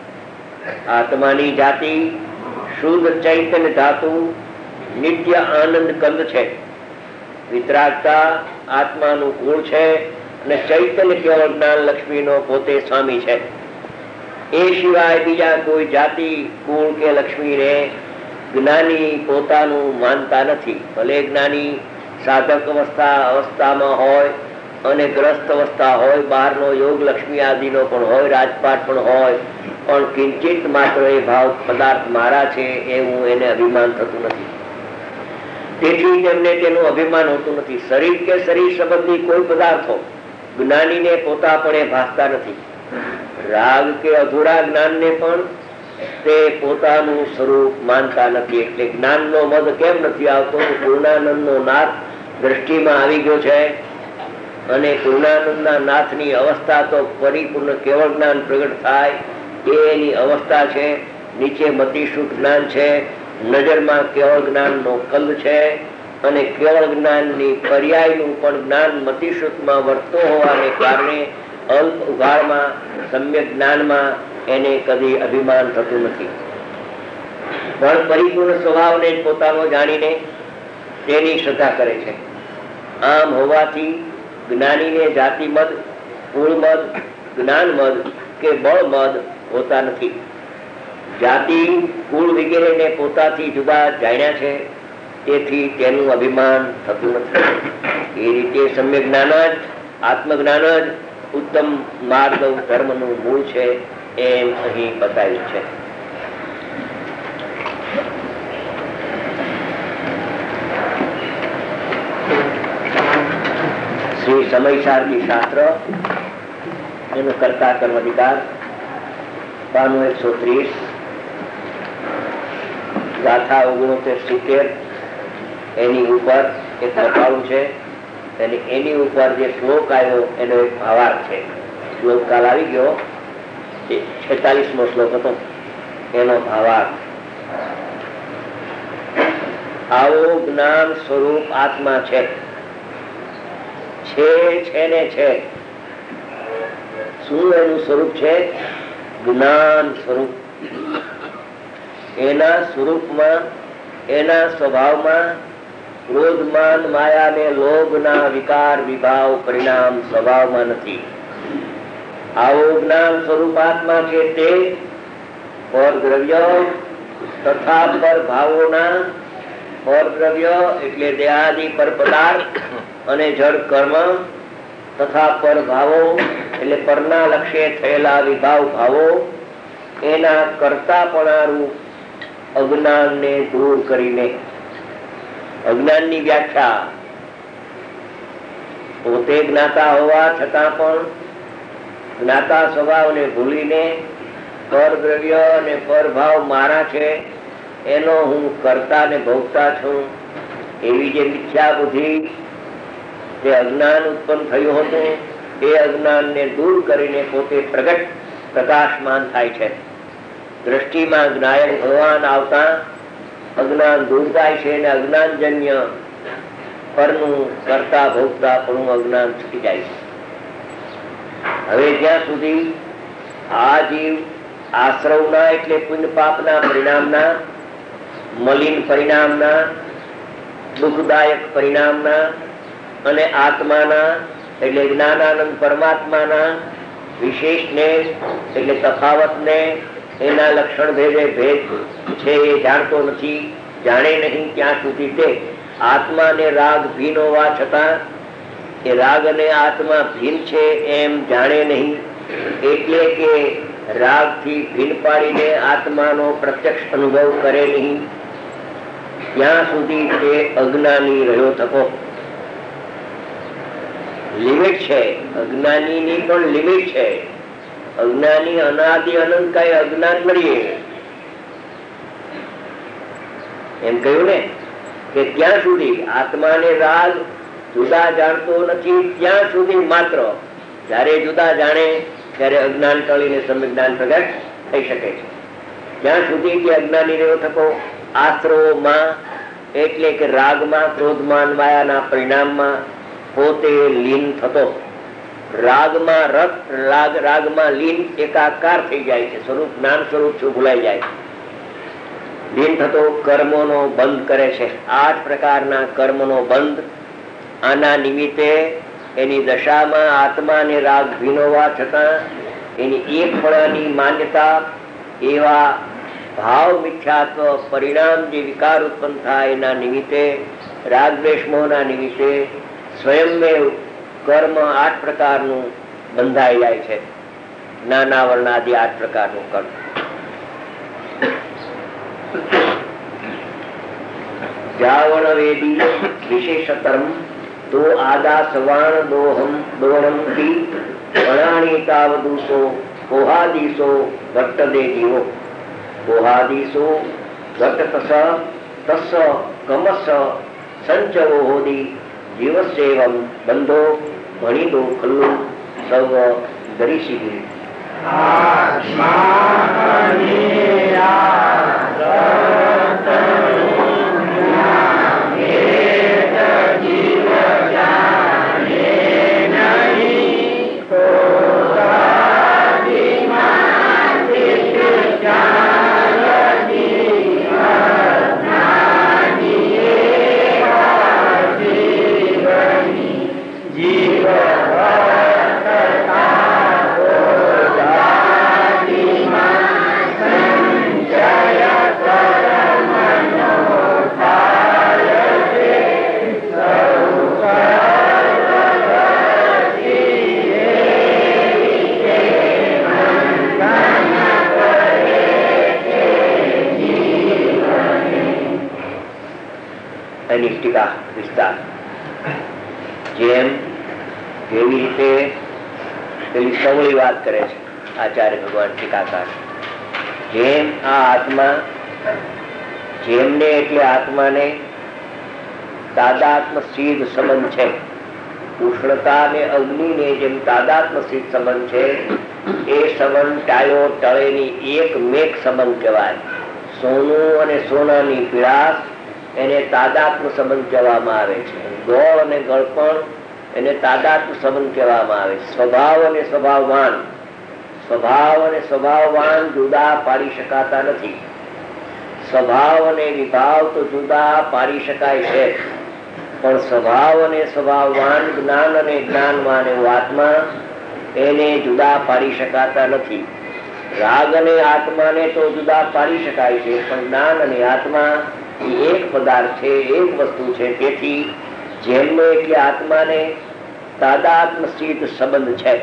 આત્માની જાતિ શુદ્ધ ચૈતન્ય ધાતુ નિત્ય આનંદ કંદ છે. વિતરાગતા આત્માનું ગુણ છે અને ચૈતન્ય કેવળ જ્ઞાન લક્ષ્મીનો પોતે સ્વામી છે. એ સિવાય બીજા કોઈ જાતિ કુળ કે લક્ષ્મીને જ્ઞાની પોતાનું માનતા નથી. ભલે જ્ઞાની સાધક અવસ્થા અવસ્થામાં હોય અને ગ્રસ્ત અવસ્થા હોય, બહારનો યોગ લક્ષ્મી આદિનો પણ હોય, રાજપાટ પણ હોય, પણ કિંચિત માત્ર એ ભાવ પદાર્થ મારા છે એવું એને અભિમાન થતું નથી. તેથી તેમને તેનું અભિમાન હોતું નથી. શરીર કે શરીર સંબંધી કોઈ પદાર્થો જ્ઞાનીને પોતાપણે ભાસતા નથી. રાગ કે અધૂરા જ્ઞાનને પણ તે પોતાનું સ્વરૂપ માનતા નથી. એટલે જ્ઞાનનો મદ કેમ નથી આવતો? પૂર્ણાનંદનો નાથ દ્રષ્ટિમાં આવી ગયો છે અને પૂર્ણાનંદના નાથની અવસ્થા તો પરિપૂર્ણ કેવળ જ્ઞાન પ્રગટ થાય એ એની અવસ્થા છે. નીચે મતિશુદ્ધ જ્ઞાન છે, નજરમાં કેવળ જ્ઞાનનો કંદ છે અને કેવળ જ્ઞાનની પર્યાયનું પણ જ્ઞાન મતિશુદ્ધમાં વર્તો હોવાને કારણે અલ્પ ઉઘાડમાં સમ્યક જ્ઞાનમાં એને કદી અભિમાન થતું નથી. પણ પરિપૂર્ણ સ્વભાવને જ પોતાનો જાણીને તેની શ્રદ્ધા કરે છે. આમ હોવાથી જ્ઞાનીને જાતિ મદ, કુળ મદ, જ્ઞાન મદ કે બળ મદ હોતા નથી. જાતિ કુળ વગેરેને પોતાથી જુદા જાણ્યા છે, તેથી તેનું અભિમાન થતું નથી. એ રીતે સમ્યક જ્ઞાન જ, આત્મજ્ઞાન જ ઉત્તમ માર્ગ ધર્મનું મૂળ છે એમ અહીં બતાવ્યું છે. શ્રી સમયસારજી શાસ્ત્ર એનું કર્તા કર્મ અધિકાર પાનું એકસો ત્રીસ ગાથા ઓગણોતેર સિત્તેર એની ઉપર એક લખાવું છે. એની ઉપર જે શ્લોક આવ્યો એનો એક ભાવાર્થ છે. શ્લોક કાલ આવી ગયો, છેતાલીસમો શ્લોક હતો, એનો ભાવાર્થ: આવો જ્ઞાન સ્વરૂપ આત્મા છે, છે છે ને છે. શું એનું સ્વરૂપ છે? જ્ઞાન સ્વરૂપ. એના સ્વરૂપમાં, એના સ્વભાવમાં ક્રોધમાન માયા ને લોભના વિકાર વિભાવ પરિણામ સ્વભાવમાં નથી. આવો જ્ઞાન સ્વરૂપ આત્મા છે તે પર દ્રવ્ય તથા પર ભાવોના, પર દ્રવ્ય એટલે દેહાદિ પર પદાર્થ અને જળ કર્મ તથા પર ભાવો એટલે પરના લક્ષ્ય થયેલા વિભાવ ભાવો એના કરતાપણારૂપ અજ્ઞાનને દૂર કરીને. અજ્ઞાનની વ્યાખ્યા પોતે જ્ઞાતા હોવા છતાં પણ જ્ઞાતા સ્વભાવને ભૂલીને પર દ્રવ્ય અને પર ભાવ મારા છે, એનો હું કરતા ને ભોગતા છું, એવી જે મિથ્યા બુદ્ધિ જે અજ્ઞાન ઉત્પન્ન થયું હતું એ અજ્ઞાનને દૂર કરીને પોતે પ્રગટ પ્રકાશમાન થાય છે. દ્રષ્ટિમાં જ્ઞાયક ભગવાન આવતા અજ્ઞાન દૂર થાય છે અને અજ્ઞાનજન્ય પરનું કરતા ભોગતા પણ અજ્ઞાન છૂટી જાય છે. હવે જ્યાં સુધી આ જીવ આશ્રવના એટલે પુણ્ય પાપના પરિણામના, મલિન પરિણામના, દુઃખદાયક પરિણામના અને આત્માના એટલે જ્ઞાનાનંદ પરમાત્માના વિશેષને એટલે તફાવતને, એના લક્ષણ ભેદે ભેદ છે એ જાણતો નથી, જાણે નહીં. ત્યાં સુધી તે આત્માને રાગ ભીન હોવા છતાં એ રાગ અને આત્મા ભીન છે એમ જાણે નહીં. એટલે કે રાગથી ભીન પાડીને આત્માનો પ્રત્યક્ષ અનુભવ કરે નહીં, ત્યાં સુધી તે અજ્ઞાની રહ્યો થકો. લિમિટ છે, અજ્ઞાનીની પણ લિમિટ છે. અજ્ઞાની અનાદિ અનંત કઈ અજ્ઞાન મળીએ એમ કહ્યું ને કે ત્યાં સુધી આત્માને રાગ જુદા જાણતો નથી, ત્યાં સુધી માત્ર જયારે જુદા જાણે ત્યારે અજ્ઞાન ટળીને સમ્યક જ્ઞાન પ્રગટ થઈ શકે છે. ત્યાં સુધી કે અજ્ઞાની રહ્યો થકો આશ્રવોમાં એટલે કે રાગમાં, ક્રોધમાન માયાના પરિણામમાં પોતે લીન થતો. રાગમાં રસ, રાગ રાગમાં લીન એકાકાર થઈ જાય છે, સ્વરૂપ જ્ઞાન સ્વરૂપ શું ભૂલાઈ જાય. લીન થતો કર્મોનો બંધ કરે છે. આઠ પ્રકારના કર્મનો બંધ. આના નિમિત્તે એની દશામાં આત્માને રાગ ભીનોવા છતાં એની એક પણાની માન્યતા, એવા ભાવ મિથ્યાત્વ પરિણામ જે વિકાર ઉત્પન્ન થાય એના નિમિત્તે રાગદ્વેષ મોહના નિમિત્તે સ્વયંમેવ કર્મ આઠ પ્રકારનું બંધાઈ જાય છે. નાના વર્ણાદિ આઠ પ્રકારનું કર્મ. જાવણ વેદી વિશેષતરમ તો આદા સવાણ દોહમ દોહમ કી વણાણી તાવદુસો પોહાદીસો ભટ્ટદે જીવો પોહાદીસો ભટ્ટતસ તસ કમસ સંચવો હોદી જીવસેવમ બંધો ભણીદો ખલ્લુ સર્વ દરિશી વિસ્તાર. જેમ કેવી રીતે પેલી સવળી વાત કરે છે આચાર્ય ભગવાન ટીકાકાર, જેમ આ આત્મા જેમને એટલે આત્માને તાદાત્મ સિદ્ધ સંબંધ છે, ઉષ્ણતા ને અગ્નિ ને જેમ તાદાત્મ સિદ્ધ સંબંધ છે, એ સંબંધ ટાયો ટળેની એક મેઘ સંબંધ કહેવાય. સોનું અને સોનાની પીળાશ એને તાદાત્મ સંબંધ કહેવામાં આવે છે. ગોળ અને ગળપણ એને તાદાત્મ સંબંધ કહેવામાં આવે. સ્વભાવ અને સ્વભાવવાન, સ્વભાવ અને સ્વભાવવાન જુદા પાડી શકાતા નથી. સ્વભાવ અને વિભાવ તો જુદા પાડી શકાય છે, પણ સ્વભાવ અને સ્વભાવવાન જ્ઞાન અને જ્ઞાનવાન એવો આત્મા એને જુદા પાડી શકાતા નથી. રાગ અને આત્માને તો જુદા પાડી શકાય છે, પણ જ્ઞાન અને આત્મા એક પદાર્થ છે, એક વસ્તુ છે. તેથી જેમને એટલે આત્માને તાદાત્મ સિદ્ધ સંબંધ છે,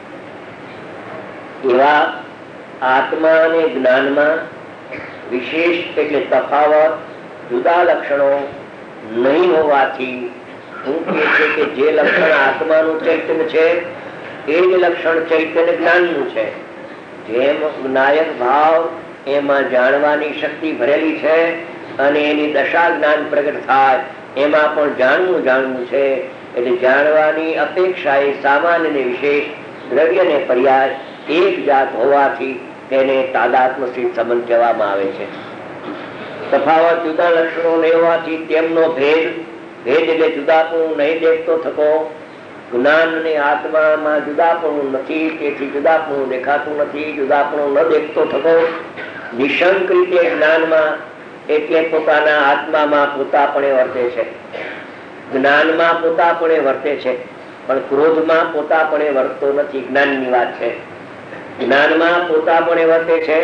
એવા આત્મા અને જ્ઞાનમાં વિશેષ એટલે તફાવત, જુદા લક્ષણો નહીં હોવાથી શું કહે છે કે જે લક્ષણ આત્માનું ચૈતન્ય છે એ જ લક્ષણ ચૈતન્ય જ્ઞાનનું છે. જેમ નાયક ભાવ એમાં જાણવાની શક્તિ ભરેલી છે અને એની દશા જ્ઞાન પ્રગટ થાય, એમાં પણ જાણવું જાણવું છે. એટલે જાણવાની અપેક્ષા એ સામાન્ય ને વિશેષ દ્રવ્ય ને પર્યાય એક જાત હોવાથી તેને તાદાત્મ સિદ્ધ સંબંધ કહેવામાં આવે છે. તફાવત જુદા લક્ષણો ને હોવાથી તેમનો ભેદ, ભેદ એટલે જુદાપણું નહીં દેખતો થતો. જ્ઞાન ને આત્મામાં જુદાપણું નથી, તેથી જુદાપણું દેખાતું નથી, જુદાપણું ન દેખતો થતો. નિશંક રીતે જ્ઞાનમાં એટલે પોતાના આત્મામાં પોતાપણે વર્તે છે, જ્ઞાનમાં પોતાપણે વર્તે છે, પણ ક્રોધમાં પોતાપણે વર્તતો નથી. જ્ઞાનની વાત છે. જ્ઞાનમાં પોતાપણે વર્તે છે,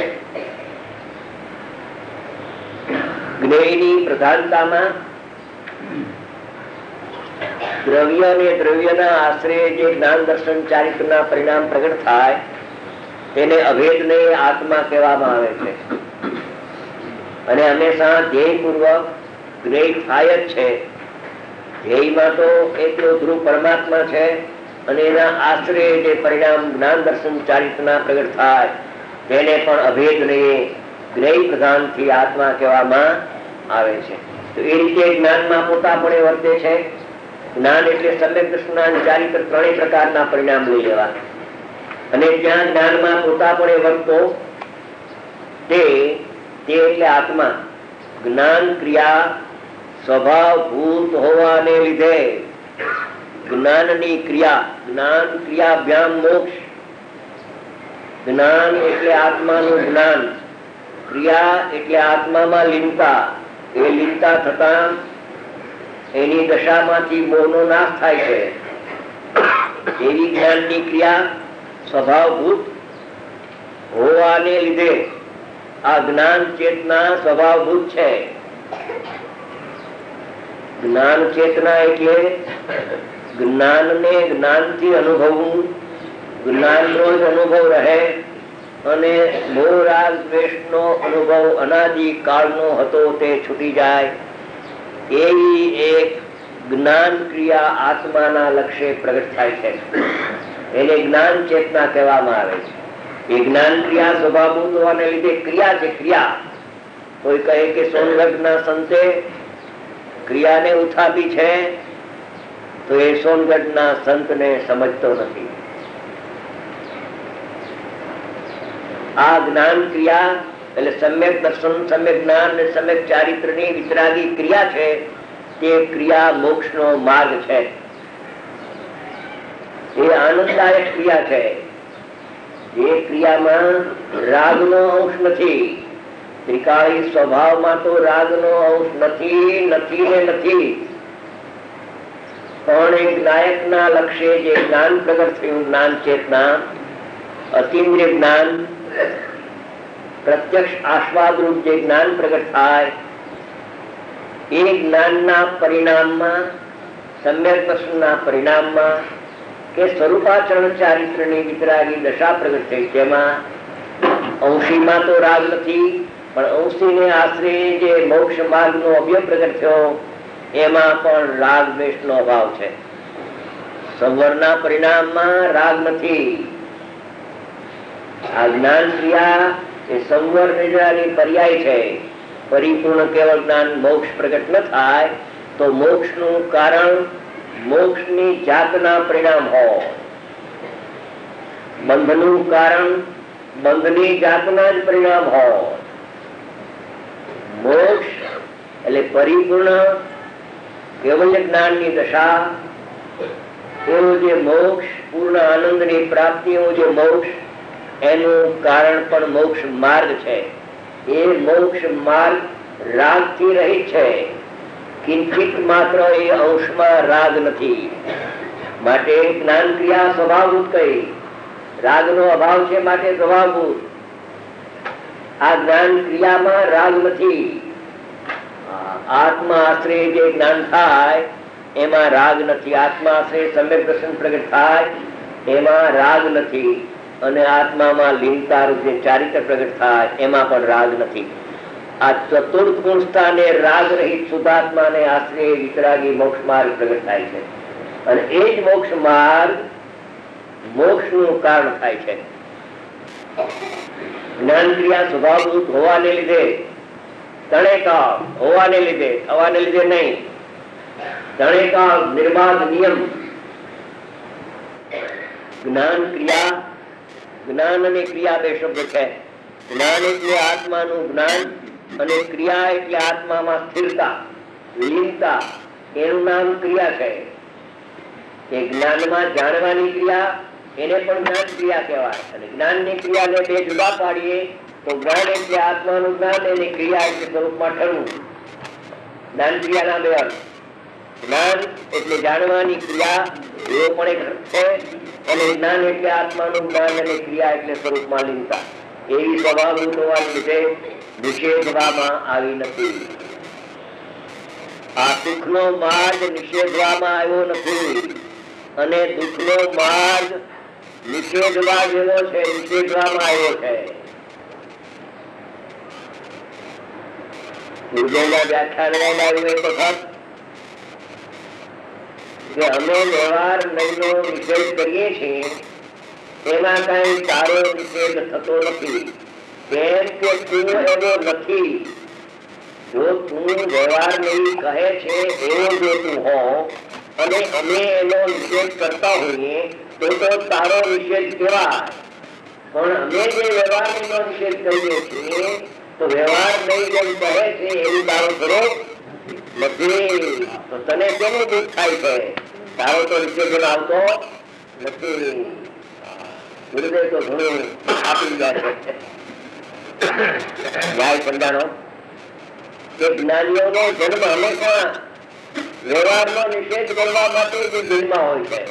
જ્ઞેયની પ્રધાનતામાં. દ્રવ્ય અને દ્રવ્યના આશ્રય જે જ્ઞાન દર્શન ચારિત્રના પરિણામ પ્રગટ થાય તેને અભેદને આત્મા કહેવામાં આવે છે. અને હંમેશા ધ્યેયપૂર્વક જ્ઞેય થાય જ છે. ધ્યેયમાં તો એકલો ધ્રુવ પરમાત્મા છે, અને એના આશ્રય જે પરિણામ જ્ઞાન દર્શન ચારિત્રના પ્રગટ થાય તેને પણ અભેદને જ્ઞેય પ્રધાનથી આત્મા કહેવામાં આવે છે. તો એ રીતે જ્ઞાનમાં પોતાપણે વર્તે છે. જ્ઞાન એટલે સમ્યક દર્શન ચારિત્ર ત્રણેય પ્રકારના પરિણામ લઈ લેવા, અને ત્યાં જ્ઞાનમાં પોતાપણે વર્તો તે તે એટલે આત્મા. જ્ઞાન ક્રિયા સ્વભાવભૂત હોવાને લીધે જ્ઞાનની ક્રિયા, જ્ઞાન ક્રિયાભ્યામ મોક્ષ. જ્ઞાન એટલે આત્માનું જ્ઞાન, ક્રિયા એટલે આત્મામાં લીનતા. એ લીનતા થતા એની દશામાંથી મોહનો નાશ થાય છે. એવી જ્ઞાનની ક્રિયા સ્વભાવભૂત હોવાને લીધે આ જ્ઞાન ચેતના સ્વભાવભૂત છે. જ્ઞાન ચેતના એટલે જ્ઞાનને જ્ઞાનથી અનુભવવું, જ્ઞાનનો જ અનુભવ રહે અને મોહ રાગ દ્વેષનો અનુભવ અનાદિ કાળનો હતો તે છૂટી જાય, એવી એક જ્ઞાન ક્રિયા આત્માના લક્ષ્ય પ્રગટ થાય છે. એને જ્ઞાન ચેતના કહેવામાં આવે છે. એ જ્ઞાન ક્રિયા સ્વભાવભૂત હોવાને લીધે ક્રિયા છે. ક્રિયા કોઈ કહે કે સોનગઢના સંતે ક્રિયાને ઉથાપી છે, તો એ સોનગઢના સંતને સમજતો નથી. આ જ્ઞાન ક્રિયા એટલે સમ્યક દર્શન, સમ્યક જ્ઞાન અને સમ્યક ચારિત્રની વિતરાગી ક્રિયા છે. તે ક્રિયા મોક્ષનો માર્ગ છે. એ આનંદદાયક ક્રિયા છે. એ ક્રિયામાં રાગનો અંશ નથી. ત્રિકાળી સ્વભાવમાં તો રાગનો અંશ નથી, નથી ને નથી. પણ એક નાયકના લક્ષ્ય જે જ્ઞાન પ્રગટ થયું, જ્ઞાન ચેતના, અતિન્દ્રિય જ્ઞાન, પ્રત્યક્ષ આસ્વાદ રૂપ જે જ્ઞાન પ્રગટ થાય, એ જ્ઞાનના પરિણામમાં, સમ્યક દર્શનના પરિણામમાં કે સ્વરૂપાચરણ ચારિત્રની વિતરાગી દશા પ્રગટ થઈ, જેમાં અંશીમાં તો રાગ નથી, પણ અંશીને આશ્રય જે મોક્ષ માર્ગનો અવયવ પ્રગટ થયો એમાં પણ રાગ દ્વેષનો અભાવ છે. સંવરના પરિણામમાં રાગ નથી. આ જ્ઞાન ક્રિયા એ સંવર નિદ્રાની પર્યાય છે. પરિપૂર્ણ કેવળ જ્ઞાન મોક્ષ પ્રગટ ન થાય તો મોક્ષનું કારણ મોક્ષની જાતના પરિણામ હોય, બંધનું કારણ બંધની જાતના જ પરિણામ હોય. મોક્ષ એટલે પરિપૂર્ણ કેવલ્ય જ્ઞાનની દશા, એવો જે મોક્ષ, પૂર્ણ આનંદની પ્રાપ્તિ, એવો જે મોક્ષ, એનું કારણ પણ મોક્ષ માર્ગ છે. એ મોક્ષ માર્ગ રાગથી રહિત છે. કિંચિત માત્ર એ અંશમાં રાગ નથી. માટે જ્ઞાન ક્રિયા સ્વભાવભૂત કહી. રાગનો અભાવ છે માટે સ્વભાવભૂત. આ જ્ઞાન ક્રિયામાં રાગ નથી. આત્મા આશ્રય જે જ્ઞાન થાય એમાં રાગ નથી. આત્મા આશ્રય સમ્યક દર્શન પ્રગટ થાય એમાં રાગ નથી. અને આત્મામાં લીનતા રૂપે ચારિત્ર પ્રગટ થાય એમાં પણ રાગ નથી. આ ચતુર્થ ગુણસ્થાને રાગ રહિત શુદ્ધાત્માને આશ્રય વિતરાગી મોક્ષ માર્ગ પ્રગટ થાય છે. અને એ જ મોક્ષ માર્ગ મોક્ષનું કારણ થાય છે. જ્ઞાન ક્રિયા સ્વભાવભૂત હોવાને લીધે, તણેકાળ હોવાને લીધે, થવાને લીધે નહીં, તણેકાળ નિર્બાધ નિયમ. જ્ઞાન ક્રિયા, જ્ઞાન અને ક્રિયા બે શબ્દ છે. જ્ઞાન એટલે આત્માનું જ્ઞાન અને ક્રિયા એટલે આત્મામાં સ્થિરતા, લીનતા, એનું નામ ક્રિયા છે. એ જ્ઞાનમાં જાણવાની ક્રિયા એને પણ જ્ઞાન ક્રિયા કહેવાય. અને જ્ઞાનની ક્રિયાને બે જુદા પાડીએ તો જ્ઞાન એટલે આત્માનું જ્ઞાન અને ક્રિયા એટલે સ્વરૂપમાં ઠરવું. જ્ઞાન ક્રિયાના બે અર્થ. જ્ઞાન એટલે જાણવાની ક્રિયા એવો પણ એક અર્થ છે, અને જ્ઞાન એટલે આત્માનું જ્ઞાન અને ક્રિયા એટલે સ્વરૂપમાં લીનતા. એવી સ્વભાવભૂત હોવાને લીધે નિષેધવામાં આવી નથી. આ સુખનો માર્ગ નિષેધવામાં આવ્યો નથી, અને દુઃખનો માર્ગ નિષેધવા જેવો છે, નિષેધવામાં આવ્યો છે. ગુરુદેવના વ્યાખ્યાનમાં આવ્યું એક વખત કે અમે વ્યવહાર નહીંનો નિષેધ કરીએ છીએ, એમાં કઈ સારો નિષેધ થતો નથી. કેમ કે તું એવો નથી. જો તું વ્યવહાર નહીં કહે છે એવો જો તું હો અને અમે એનો નિષેધ કરતા હોઈએ તો તો તારો નિષેધ કહેવાય. પણ અમે જે વ્યવહાર નો નિષેધ કરીએ છીએ તો વ્યવહાર નહીં જેમ કહે છે એવું તારો સ્વરૂપ નથી. તો તને કેનું દુઃખ થાય છે? તારો તો નિષેધ આવતો નથી. ગુરુદેવ તો ઘણું આપી જાય છે. ન્યાય સમજાણો કે જ્ઞાનીઓનો જન્મ હંમેશા વ્યવહારનો નિષેધ કરવા માટે જ દિલમાં હોય છે.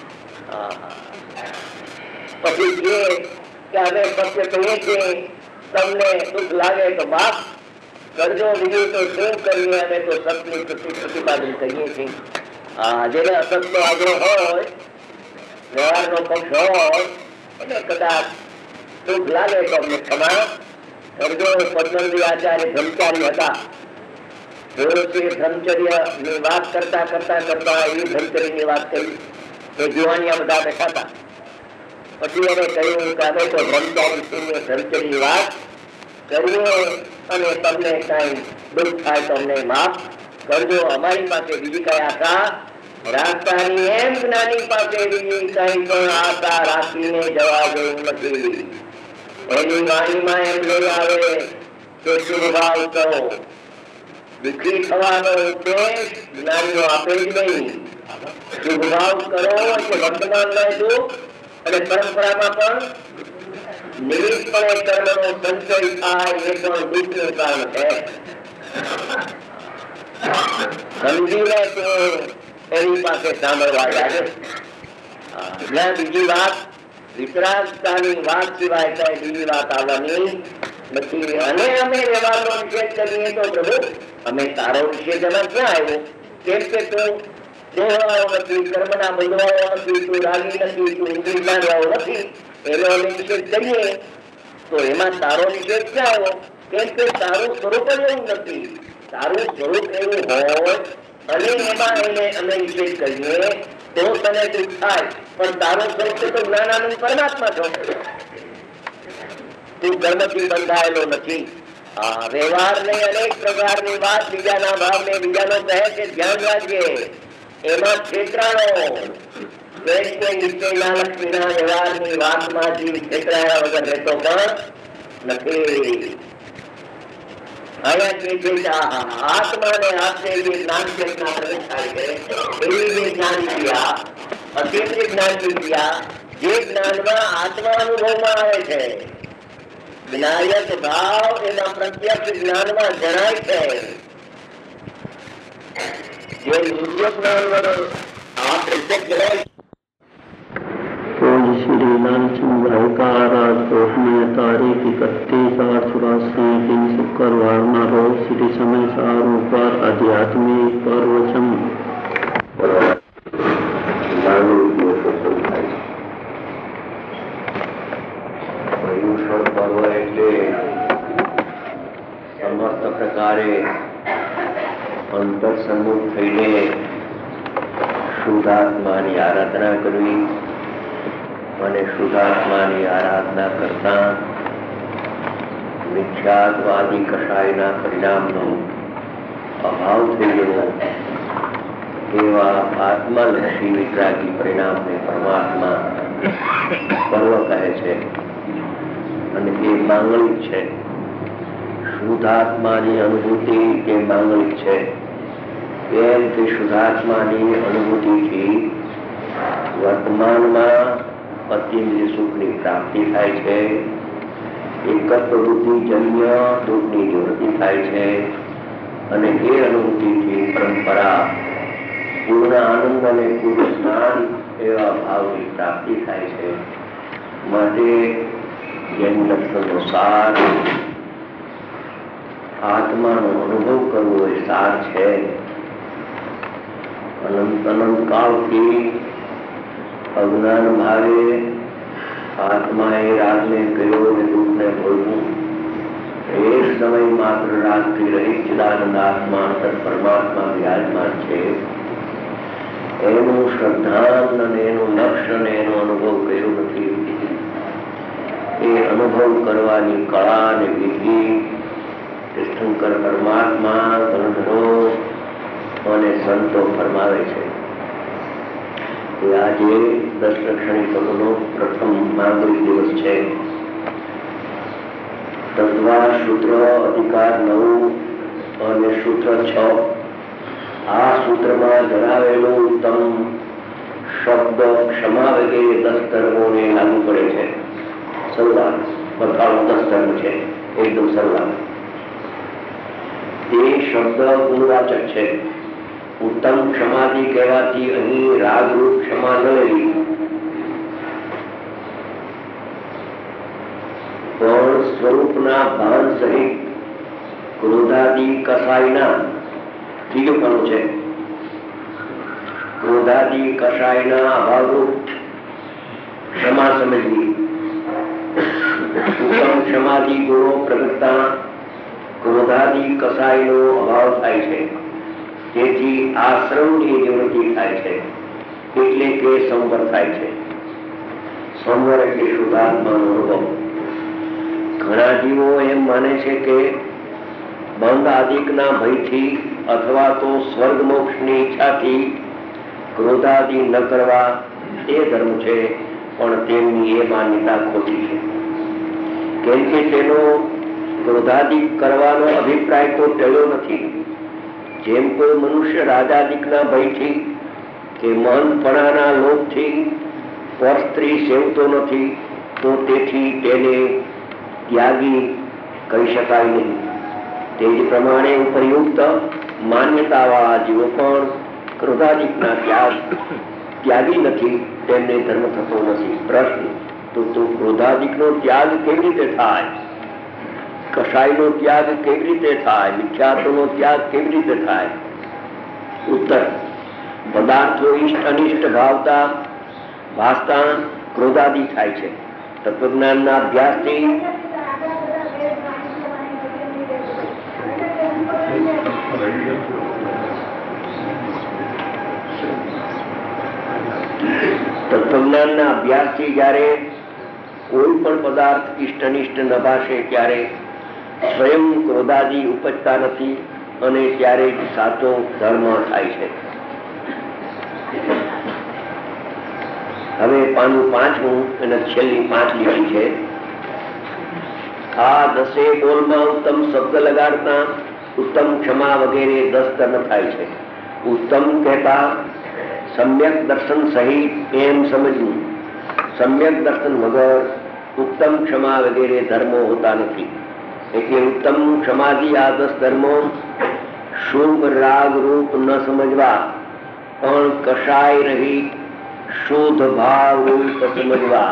પછી જે કે અમે સત્ય કહીએ છીએ, તમને દુઃખ લાગે તો બાપ કરજો, બીજું તો શું કરીએ, અમે તો સત્યનું પ્રતિપાદન કરીએ છીએ. જેને અસત્યનો આગ્રહ હોય, વ્યવહારનો પક્ષ હોય, અને કદાચ દુઃખ લાગે તો અમને ક્ષમા કરજો. પદ્મનંદી આચાર્ય બ્રહ્મચારી હતા. બ્રહ્મચર્ય ની વાત કરતા કરતા કરતા એવી બ્રહ્મચર્ય ની વાત કરી એ જુવાનિયા બધા બેઠા હતા. પછી એને કહ્યું કે અમે તો બ્રહ્મચારી બ્રહ્મચર્યની વાત કરીએ અને તમને કઈ દુઃખ થાય તો અમને માફ કરજો. અમારી પાસે બીજી કઈ આશા રાખતાની, એમ જ્ઞાની પાસે બીજી કઈ પણ આશા રાખીને જવા જેવું નથી. એની વાણીમાં એમ લઈ આવે કે શુભ ભાવ કરો. દુઃખી થવાનો ઉપદેશ જ્ઞાનીઓ આપે જ નહીં. શુભ ભાવ કરો એટલે વર્તમાનમાં દુઃખ અને પરંપરામાં પણ નિમિત્તપણે કર્મનો સંચય થાય એ પણ દુઃખનું કારણ છે. સમજીને તો એની પાસે સાંભળવા લાગે. બીજી વાત વિતરાગતાની વાત સિવાય કઈ બીજી વાત આવવાની નથી. અને અમે વ્યવહારનો નિષેધ કરીએ તો પ્રભુ અમે તારો નિષેધ એમાં ક્યાં આવ્યો? કેમ કે તું દેહવાળો નથી, કર્મના બંધવાળો નથી, તું રાગી નથી, તું ઇન્દ્રિય માનવાળો નથી. એનો અમે નિષેધ કરીએ તો એમાં તારો નિષેધ ક્યાં આવ્યો? કેમ કે તારું સ્વરૂપ જ એવું નથી. તારું સ્વરૂપ એવું હોય અને એમાં એને અમે નિષેધ કરીએ તો તને દુઃખ થાય. પણ તારું સ્વરૂપ તો જ્ઞાનાનંદ પરમાત્મા છો. તું કર્મથી બંધાયેલો નથી. આ વ્યવહાર ને અનેક પ્રકારની વાત બીજાના ભાવ ને બીજાનો કહે છે ધ્યાન રાખજે. એમાં છેતરાણો નિશ્ચયના લક્ષ્મીના વ્યવહારની વાતમાં જીવ છેતરાયા વગર રહેતો પણ નથી. અહીંયા કે છે આત્માને હાથે જે જ્ઞાન ચેતના પ્રગટ થાય છે એવી જે જ્ઞાન ક્રિયા અતિરિક્ત જ્ઞાન ક્રિયા જે જ્ઞાનમાં આત્મા અનુભવમાં આવે છે, જ્ઞાયક ભાવ એના પ્રત્યક્ષ જ્ઞાનમાં જણાય છે. જે નિત્ય જ્ઞાન વડે આ પ્રત્યક્ષ જણાય. श्री लालचंद भाई राजकोट में तारीख इकतीस आठ चौरासी दिन शुक्रवार न रोज श्री समय सार ऊपर आध्यात्मिक प्रवचन पर्व એટલે સમસ્ત પ્રકારે અંતર સન્મુખ થઈને શુદ્ધાત્માની આરાધના કરવી અને શુદ્ધાત્માની આરાધના કરતા મિથ્યાત્વાદી કષાયના પરિણામનો અભાવ થઈ ગયો એવા આત્મલક્ષી વિતરાગી પરિણામને પરમાત્મા પર્વ કહે છે અને એ માંગલિક છે. શુદ્ધાત્માની અનુભૂતિ એ માંગલિક છે. એમ કે શુદ્ધાત્માની અનુભૂતિથી વર્તમાનમાં અતિન્દ્રિય સુખની પ્રાપ્તિ થાય છે. એક પ્રવૃત્તિજન્ય દુઃખની નિવૃત્તિ થાય છે અને એ અનુભૂતિથી પરંપરા પૂર્ણ આનંદ અને પૂર્ણ જ્ઞાન એવા ભાવની પ્રાપ્તિ થાય છે. માટે જેનું લક્ષણનો સાર આત્માનો અનુભવ કરવો એ સાર છે. અનંત અનંત કાળથી અજ્ઞાન ભાવે આત્માએ રાગને કર્યો અને દુઃખને ભોગવું. એક સમય માત્ર રાગથી રહિત ચિદાનંદ આત્મા અંતર પરમાત્મા વિરાજમાન છે. એનું શ્રદ્ધાન અને એનું લક્ષ્ય અને એનો અનુભવ કર્યો નથી. એ અનુભવ કરવાની કળા અને વિધિ તીર્થંકર પરમાત્મા ગ્રંથો અને સંતો ફરમાવે છે. આજે દસ લક્ષણી પદનો પ્રથમ માંગલિક દિવસ છે. તત્વા સૂત્ર અધિકાર નવ અને સૂત્ર છ. આ સૂત્રમાં જણાવેલું ઉત્તમ શબ્દ ક્ષમા વગેરે દસ ધર્મોને લાગુ પડે છે. સર્વાત બતાવો દસ ધર્મ છે એકદમ સર્વાત. તે શબ્દ ગુણવાચક છે. ઉત્તમ ક્ષમાથી કહેવાથી અહીં રાગરૂપ ક્ષમા ન લેવી પણ સ્વરૂપના ભાન સહિત ક્રોધાદી કસાયના ત્રીજો પણ છે. ક્રોધાદી કસાયના અભાવરૂપ ક્ષમા સમજવી. ઉત્તમ ક્ષમાદી ગુણો પ્રગટતા ક્રોધાદી કસાયનો અભાવ થાય છે. તેથી આશ્રમની નિવૃત્તિ થાય છે, એટલે કે સંવર થાય છે. સંવર એટલે શુદ્ધાત્માનો અનુભવ. ઘણા જીવો એમ માને છે કે બંધ આદિકના ભયથી અથવા તો સ્વર્ગ મોક્ષની ઈચ્છાથી ક્રોધાદી ન કરવા એ ધર્મ છે, પણ તેમની એ માન્યતા ખોટી છે. કેમ કે તેનો ક્રોધાદિક કરવાનો અભિપ્રાય તો ટેળો નથી. જેમ કોઈ મનુષ્ય રાજાદિકના ભયથી કે મહંતપણાના લોભથી પર સ્ત્રી સેવતો નથી, તો તેથી તેને ત્યાગી કહી શકાય નહીં. તે જ પ્રમાણે ઉપરયુક્ત માન્યતાવાળા જીવો પણ ક્રોધાદિકના ત્યાગ ત્યાગી નથી, તેમને ધર્મ થતો નથી. પ્રશ્ન: તો તો ક્રોધાદિકનો ત્યાગ કેવી રીતે થાય? કસાયનો ત્યાગ કેવી રીતે થાય? મિથ્યાત્વનો ત્યાગ કેવી રીતે થાય? ઉત્તર: પદાર્થો ઇષ્ટ અનિષ્ટ ભાવતા ભાસતા ક્રોધાદિ થાય છે. તત્વજ્ઞાનના અભ્યાસથી તત્વજ્ઞાનના અભ્યાસથી જ્યારે કોઈ પણ પદાર્થ ઇષ્ટ અનિષ્ટ ન ભાષે ત્યારે સ્વયં ક્રોધાદિ ઉપજતા નથી, અને ત્યારે જ સાચો ધર્મ થાય છે. હવે પાનું પાંચમું અને છેલ્લી પાંચ લીટી છે. આ દસે બોલમાં ઉત્તમ શબ્દ લગાડતા ઉત્તમ ક્ષમા વગેરે દસ ધર્મ થાય છે. ઉત્તમ કહેતા સમ્યક દર્શન સહિત એમ સમજવું. સમ્યક દર્શન વગર ઉત્તમ ક્ષમા વગેરે ધર્મો હોતા નથી. એટલે ઉત્તમ ક્ષમાદી આ દસ ધર્મો શુભ રાગ રૂપ ન સમજવા, પણ કશાય રહી શુદ્ધ ભાવ રૂપ સમજવા.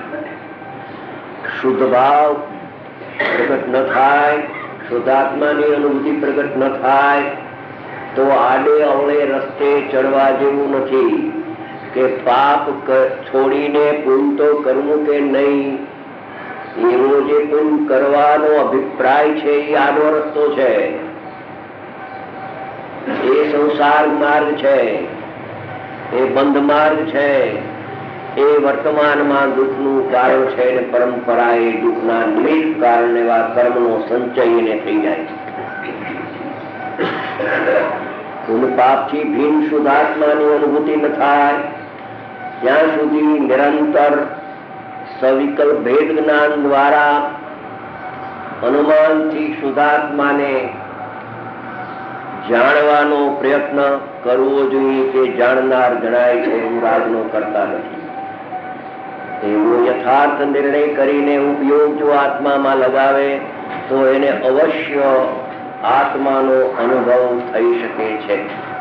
શુદ્ધ ભાવ પ્રગટ ન થાય, શુદ્ધાત્માની અનુભૂતિ પ્રગટ ન થાય, તો આડે અવળે રસ્તે ચડવા જેવું નથી કે પાપ છોડીને પુણ્ય તો કરવું કે નહીં. એવો જે પુણ્ય કરવાનો અભિપ્રાય છે એ આડો રસ્તો છે, એ સંસાર માર્ગ છે, એ બંધ માર્ગ છે, એ વર્તમાનમાં દુઃખનું કારણ છે, અને પરંપરા એ દુઃખના નિમિત્ત કારણ એવા કર્મનો સંચય એને થઈ જાય છે. પુણ્ય પાપથી ભીન શુદ્ધાત્માની અનુભૂતિ ન થાય ત્યાં સુધી નિરંતર સવિકલ્પ ભેદ જ્ઞાન દ્વારા અનુમાનથી શુદ્ધાત્માને જાણવાનો પ્રયત્ન કરવો જોઈએ કે જાણનાર જણાય છે, હું રાજનો કરતા નથી. એવો યથાર્થ નિર્ણય કરીને ઉપયોગ જો આત્મામાં લગાવે તો એને અવશ્ય આત્માનો અનુભવ થઈ શકે છે.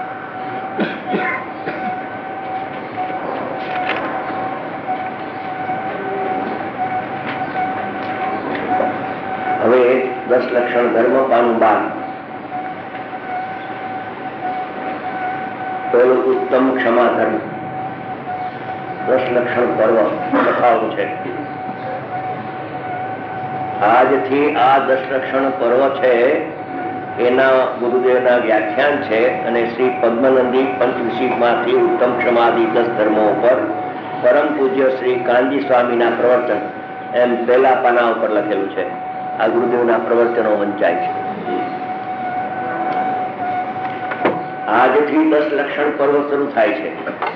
હવે દસ લક્ષણ ધર્મ પાનું બાર. પહેલું ઉત્તમ ક્ષમા ધર્મ. દસ લક્ષણ પર્વ લખાવું છે. આજથી આ દસ લક્ષણ પર્વ છે એના ગુરુદેવના વ્યાખ્યાન છે, અને શ્રી પદ્મનંદી પંચવિશી માંથી ઉત્તમ ક્ષમાદી દસ ધર્મો ઉપર પરમ પૂજ્ય શ્રી કાનજી સ્વામીના પ્રવચન એમ પહેલા પાના ઉપર લખેલું છે. આ ગુરુદેવના પ્રવચનો વંચાય છે. આજથી દસ લક્ષણ પર્વ શરૂ થાય છે.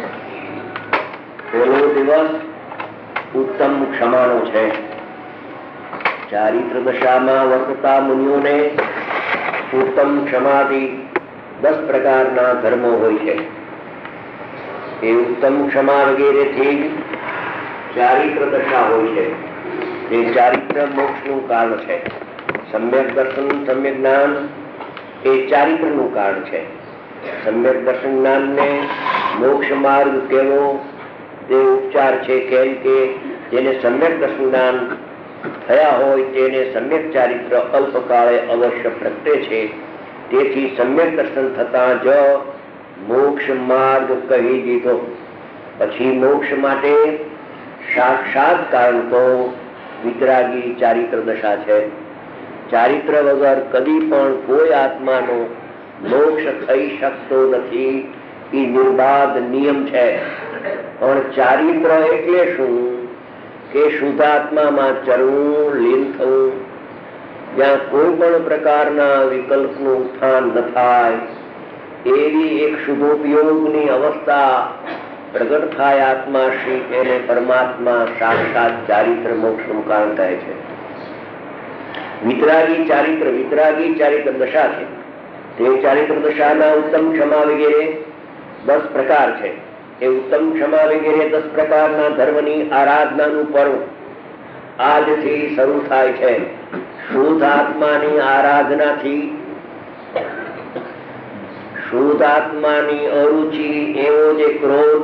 પહેલો દિવસ ઉત્તમ ક્ષમાનો છે. ચારિત્ર દશામાં વર્તતા મુનિઓને ઉત્તમ ક્ષમાથી દસ પ્રકારના ધર્મો હોય છે. એ ઉત્તમ ક્ષમા વગેરેથી ચારિત્ર દશા હોય છે. એ ચારિત્ર મોક્ષનું કારણ છે. સમ્યક દર્શન સમ્યક જ્ઞાન એ ચારિત્રનું કારણ છે. સમ્યક દર્શન જ્ઞાનને મોક્ષ માર્ગ કેવો તે ઉપચાર છે, કેમ કે જેને સમ્યક દર્શન જ્ઞાન થયા હોય તેને સમ્યક ચારિત્ર અલ્પકાળે અવશ્ય પ્રગટે છે. તેથી સમ્યક દર્શન થતા જ મોક્ષ માર્ગ કહી દીધો. પછી મોક્ષ માટે સાક્ષાત કારણ તો વિતરાગી ચારિત્ર દશા છે. ચારિત્ર વગર કદી પણ કોઈ આત્માનો મોક્ષ થઈ શકતો નથી. એ નિર્બાધ નિયમ છે. પણ ચારિત્ર એટલે શું કે શુદ્ધાત્મામાં ચરવું, લીન થવું, જ્યાં કોઈ પણ પ્રકારના વિકલ્પનું ઉત્થાન ન થાય એવી એક શુભોપયોગની અવસ્થા પ્રગટ થાય આત્મા શ્રી એને પરમાત્મા સાક્ષાત ચારિત્ર મોક્ષનું કારણ કહે છે. વિતરાગી ચારિત્ર વિતરાગી ચારિત્ર દશા છે. તે ચારિત્ર દશાના ઉત્તમ ક્ષમા વગેરે દસ પ્રકાર છે. એ ઉત્તમ ક્ષમા વગેરે દસ પ્રકારના ધર્મની આરાધનાનું પર્વ આજથી શરૂ થાય છે. શુદ્ધ આત્માની આરાધનાથી શુદ્ધ આત્માની અરુચિ એવો જે ક્રોધ,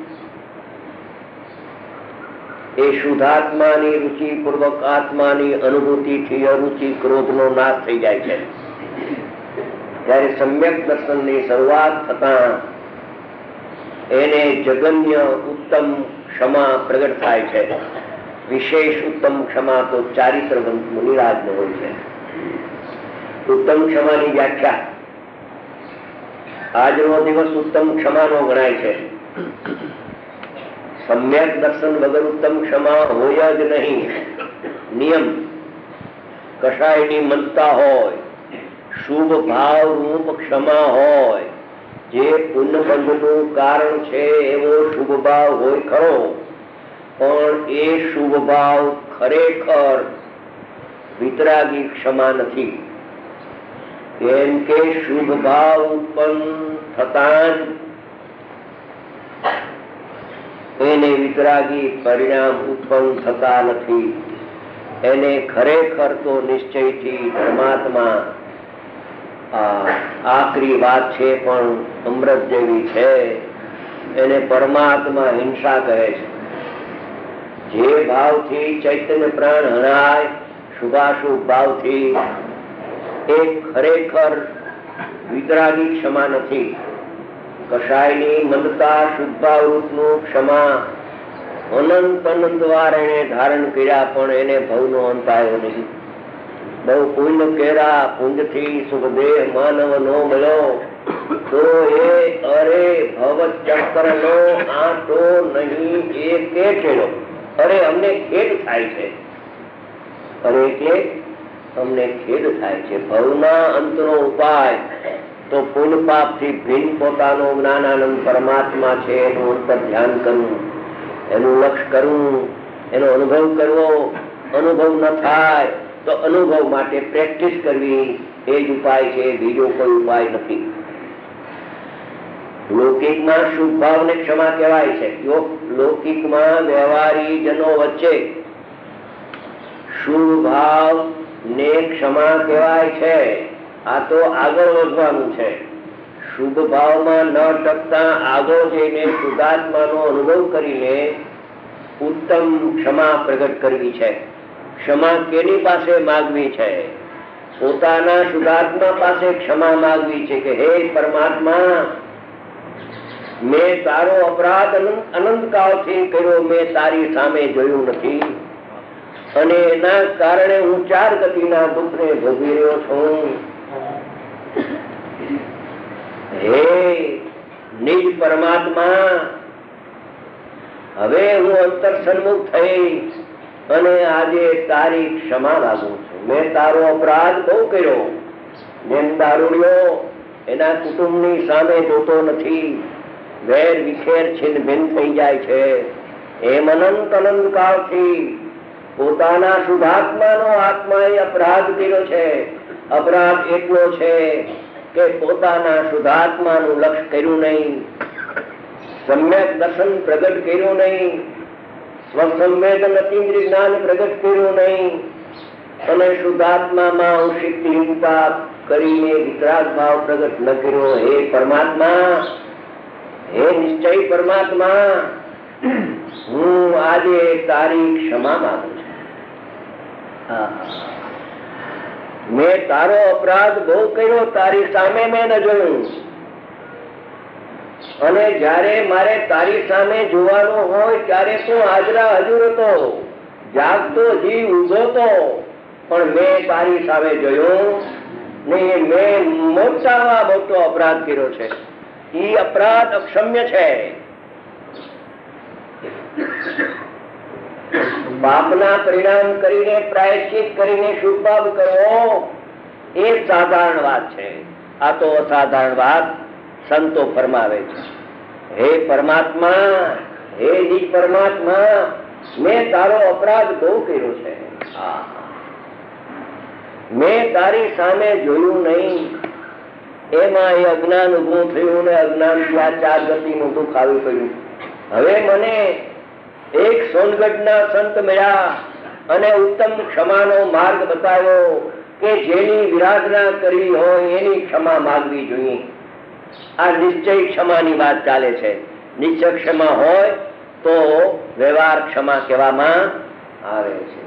એ શુદ્ધાત્માની રુચિ પૂર્વક આત્માની અનુભૂતિથી અરુચિ ક્રોધનો નાશ થઈ જાય છે. ત્યારે સમ્યક દર્શનની શરૂઆત થતા એને જગન્ય ઉત્તમ ક્ષમા પ્રગટ થાય છે. વિશેષ ઉત્તમ ક્ષમા તો ચારિત્રવંત મુનિરાજનો હોય છે. ઉત્તમ ક્ષમાની વ્યાખ્યા આજનો દિવસ ઉત્તમ ક્ષમાનો ગણાય છે. સમ્યક દર્શન વગર ઉત્તમ ક્ષમા હોય જ નહીં. નિયમ કશાયની મનતા હોય, શુભ ભાવ રૂપ ક્ષમા હોય, જે પુણ્યબંધનું કારણ છે એવો શુભ ભાવ હોય ખરો, પણ એ શુભ ભાવ ખરેખર વિતરાગી ક્ષમા નથી. કેમ કે શુભ ભાવ ઉત્પન્ન થતા જ એને વિતરાગી પરિણામ ઉત્પન્ન થતા નથી. એને ખરેખર તો નિશ્ચયથી ધર્માત્મા આકરી વાત છે પણ અમૃત જેવી છે. એને પરમાત્મા હિંસા કહે છે. જે ભાવથી ચૈતન્ય પ્રાણ હણાય શુભાશુભ ભાવથી, એ ખરેખર વિતરાગી ક્ષમા નથી. કશાયની મંદતા શુદ્ધાવૃતનું ક્ષમા અનંત અનંત વાર એને ધારણ કર્યા પણ એને ભવનો અંત આવ્યો નહીં. બહુ પુણ્ય કેરા પુંજથી સુખદેહ માનવ નો મળ્યો તો એ અરે ભવ ચક્ર નો આંટો નહીં એ કે છેડો. અરે અમને ખેદ થાય છે. અરે એટલે અમને ખેદ થાય છે. ભવના અંતનો ઉપાય તો પુણ્ય પાપ થી ભિન્ન પોતાનો જ્ઞાનાનંદ પરમાત્મા છે એનું અંતર ધ્યાન કરવું, એનું લક્ષ્ય કરવું, એનો અનુભવ કરવો. અનુભવ ન થાય તો અનુભવ માટે પ્રેક્ટિસ કરવી એ જ ઉપાય છે. બીજો કોઈ ઉપાય નથી. લૌકિકમાં શુભ ભાવને ક્ષમા કહેવાય છે. લૌકિકમાં વ્યવહારી જનો વચ્ચે શુભ ભાવ ને ક્ષમા કહેવાય છે. આ તો આગળ વધવાનું છે. શુભ ભાવમાં ન ટકતા આગળ જઈને શુદ્ધાત્માનો અનુભવ કરીને ઉત્તમ ક્ષમા પ્રગટ કરવી છે. ક્ષમા કેની પાસે માગવી છે? પોતાના શુદ્ધાત્મા પાસે ક્ષમા માગવી છે કે હે પરમાત્મા, મેં તારો અપરાધ અનંત કાળથી કર્યો, મેં તારી સામે જોયું નથી અને એના કારણે હું ચાર ગતિના દુઃખને ભોગવી રહ્યો છું. હે નિજ પરમાત્મા, હવે હું અંતર સન્મુખ થઈ અને આજે તારી ક્ષમા માંગુ છું. મેં તારો અપરાધ બહુ કર્યો. જેમ દારૂડિયો એના કુટુંબની સામે જોતો નથી, વેર વિખેર છિન્ન ભિન્ન થઈ જાય છે, એમ અનંત અનંત કાળથી પોતાના શુદ્ધાત્માનો આત્માએ અપરાધ કર્યો છે. અપરાધ એટલો છે કે પોતાના શુદ્ધાત્માનું લક્ષ્ય કર્યું નહીં, સમ્યક દર્શન પ્રગટ કર્યું નહીં, સ્વસંવેદન અતિન્દ્રિય જ્ઞાન પ્રગટ કર્યું નહીં અને શુદ્ધાત્મામાં અંશિકતા કરીને વિતરાગ ભાવ પ્રગટ ન કર્યો. હે પરમાત્મા, હે નિશ્ચય પરમાત્મા, હું આજે તારી ક્ષમા માંગુ છું. મેં તારો અપરાધ બહુ કર્યો, તારી સામે મેં ન જોયું, અને જયારે મારે તારી સામે જોવાનો હોય ત્યારે તું હાજરા હજુર હતો, જાગતો જીવ ઉભો તો, પણ મેં તારી સામે જોયું નહીં. મેં મોટામાં મોટો અપરાધ કર્યો છે. એ અપરાધ અક્ષમ્ય છે. પાપના પરિણામ કરીને પ્રાયશ્ચિત કરીને શુભ પાપ કરવો એ સાધારણ વાત છે. આ તો અસાધારણ વાત સંતો ફરમાવે છે. હે પરમાત્મા, હે નિજ પરમાત્મા, મેં તારો અપરાધ બહુ કર્યો છે. મેં તારી સામે જોયું નહીં, એમાં એ અજ્ઞાન ઉભું થયું ને અજ્ઞાન થી આ ચાર ગતિનું દુઃખ આવી પડ્યું. હવે મને એક સોનગઢના સંત મળ્યા અને ઉત્તમ ક્ષમાનો માર્ગ બતાવ્યો કે જેની વિરાધના કરવી હોય એની ક્ષમા માંગવી જોઈએ. આ નિશ્ચય ક્ષમાની વાત ચાલે છે. નિશ્ચય ક્ષમા હોય તો વ્યવહાર ક્ષમા કહેવામાં આવે છે.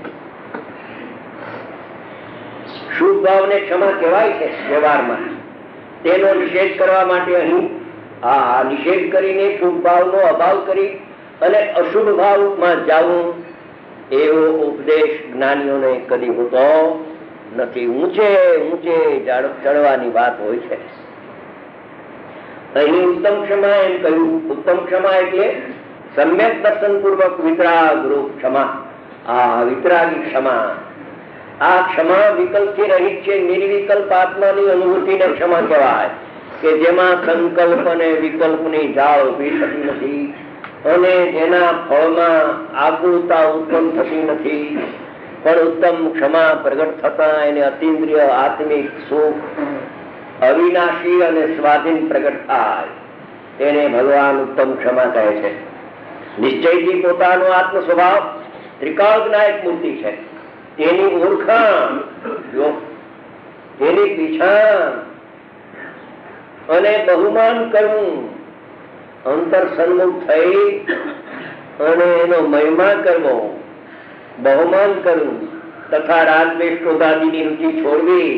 શુભ ભાવને ક્ષમા કહેવાય છે વ્યવહારમાં. તેનો નિષેધ કરવા માટે અહીં આ નિષેધ કરીને શુભ ભાવનો અભાવ કરી અને અશુભ ભાવમાં જવું એવો ઉપદેશ જ્ઞાનીઓને કદી હોતો નથી. ઊંચે ઊંચે ચડવાની વાત હોય છે. અહીં ઉત્તમ ક્ષમા એમ કહ્યું. ઉત્તમ ક્ષમા એટલે સમ્યક દર્શન પૂર્વક વિતરાગ રૂપ ક્ષમા. આ વિતરાગી ક્ષમા. આ ક્ષમા વિકલ્પ થી રહિત છે. નિર્વિકલ્પ આત્માની અનુભૂતિને ક્ષમા કહેવાય કે જેમાં સંકલ્પ અને વિકલ્પની જાળ ઉભી થતી નથી અને જેના ફળમાં આકુલતા ઉત્પન્ન થતી નથી. પણ ઉત્તમ ક્ષમા પ્રગટ થતા એને અતિન્દ્રિય આત્મિક સુખ અવિનાશી અને સ્વાધીન પ્રગટ થાય તેને ભગવાન ઉત્તમ ક્ષમા કહે છે. નિશ્ચયથી પોતાનો આત્મ સ્વભાવ ત્રિકાળ જ્ઞાયક મૂર્તિ છે. તેની ઓળખાણ, તેની પીછાણ અને બહુમાન કરવું, અંતર સન્મુખ થઈ અને એનો મહિમા કરવો, બહુમાન કરવું તથા રાગ દ્વેષ ક્રોધાદિની રુચિ છોડવી,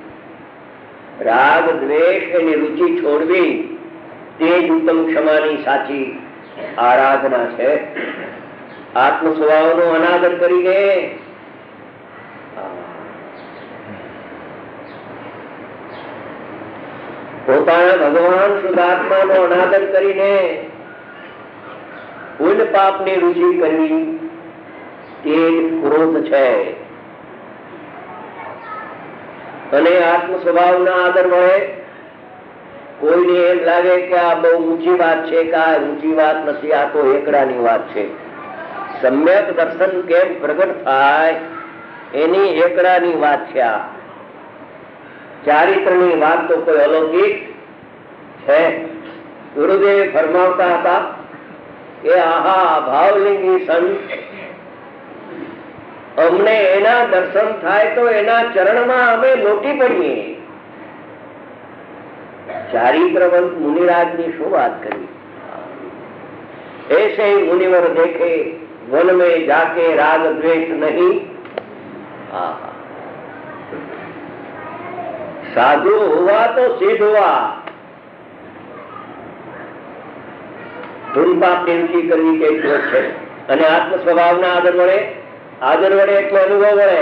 રાગ દ્વેષ એની રુચિ છોડવી તે જ ઉત્તમ ક્ષમાની સાચી આરાધના છે. આત્મ સ્વભાવનો અનાદર કરીને પોતાના ભગવાન શુદ્ધાત્માનો અનાદર કરીને પુણ્ય પાપની રુચિ કરવી તે ક્રોધ છે. અને આત્મ સ્વભાવના આદર વડે કોઈને એમ લાગે કે આ બહુ ઊંચી વાત છે કે આ ઊંચી વાત નથી, આ તો એકડાની વાત છે. સમ્યક દર્શન કેમ પ્રગટ થાય એની એકડાની વાત છે. આ ચારિત્રની વાત તો કોઈ અલૌકિક છે. ગુરુદેવ ફરમાવતા હતા કે આહા ભાવલિંગી સંત, અમને એના દર્શન થાય તો એના ચરણમાં અમે લોટી પડીએ. ચારિત્રવંત મુનિરાજની શું વાત કરી. ऐसे ही मुनिवर देखे वन में जाके राग द्वेष नहीं. साधु हुआ तो सिद्ध हुआ. ધૂન પાપ નિવૃત્તિ કરવી કે છે. અને આત્મ સ્વભાવના આદર વડે, આદર વડે એટલે અનુભવ વડે.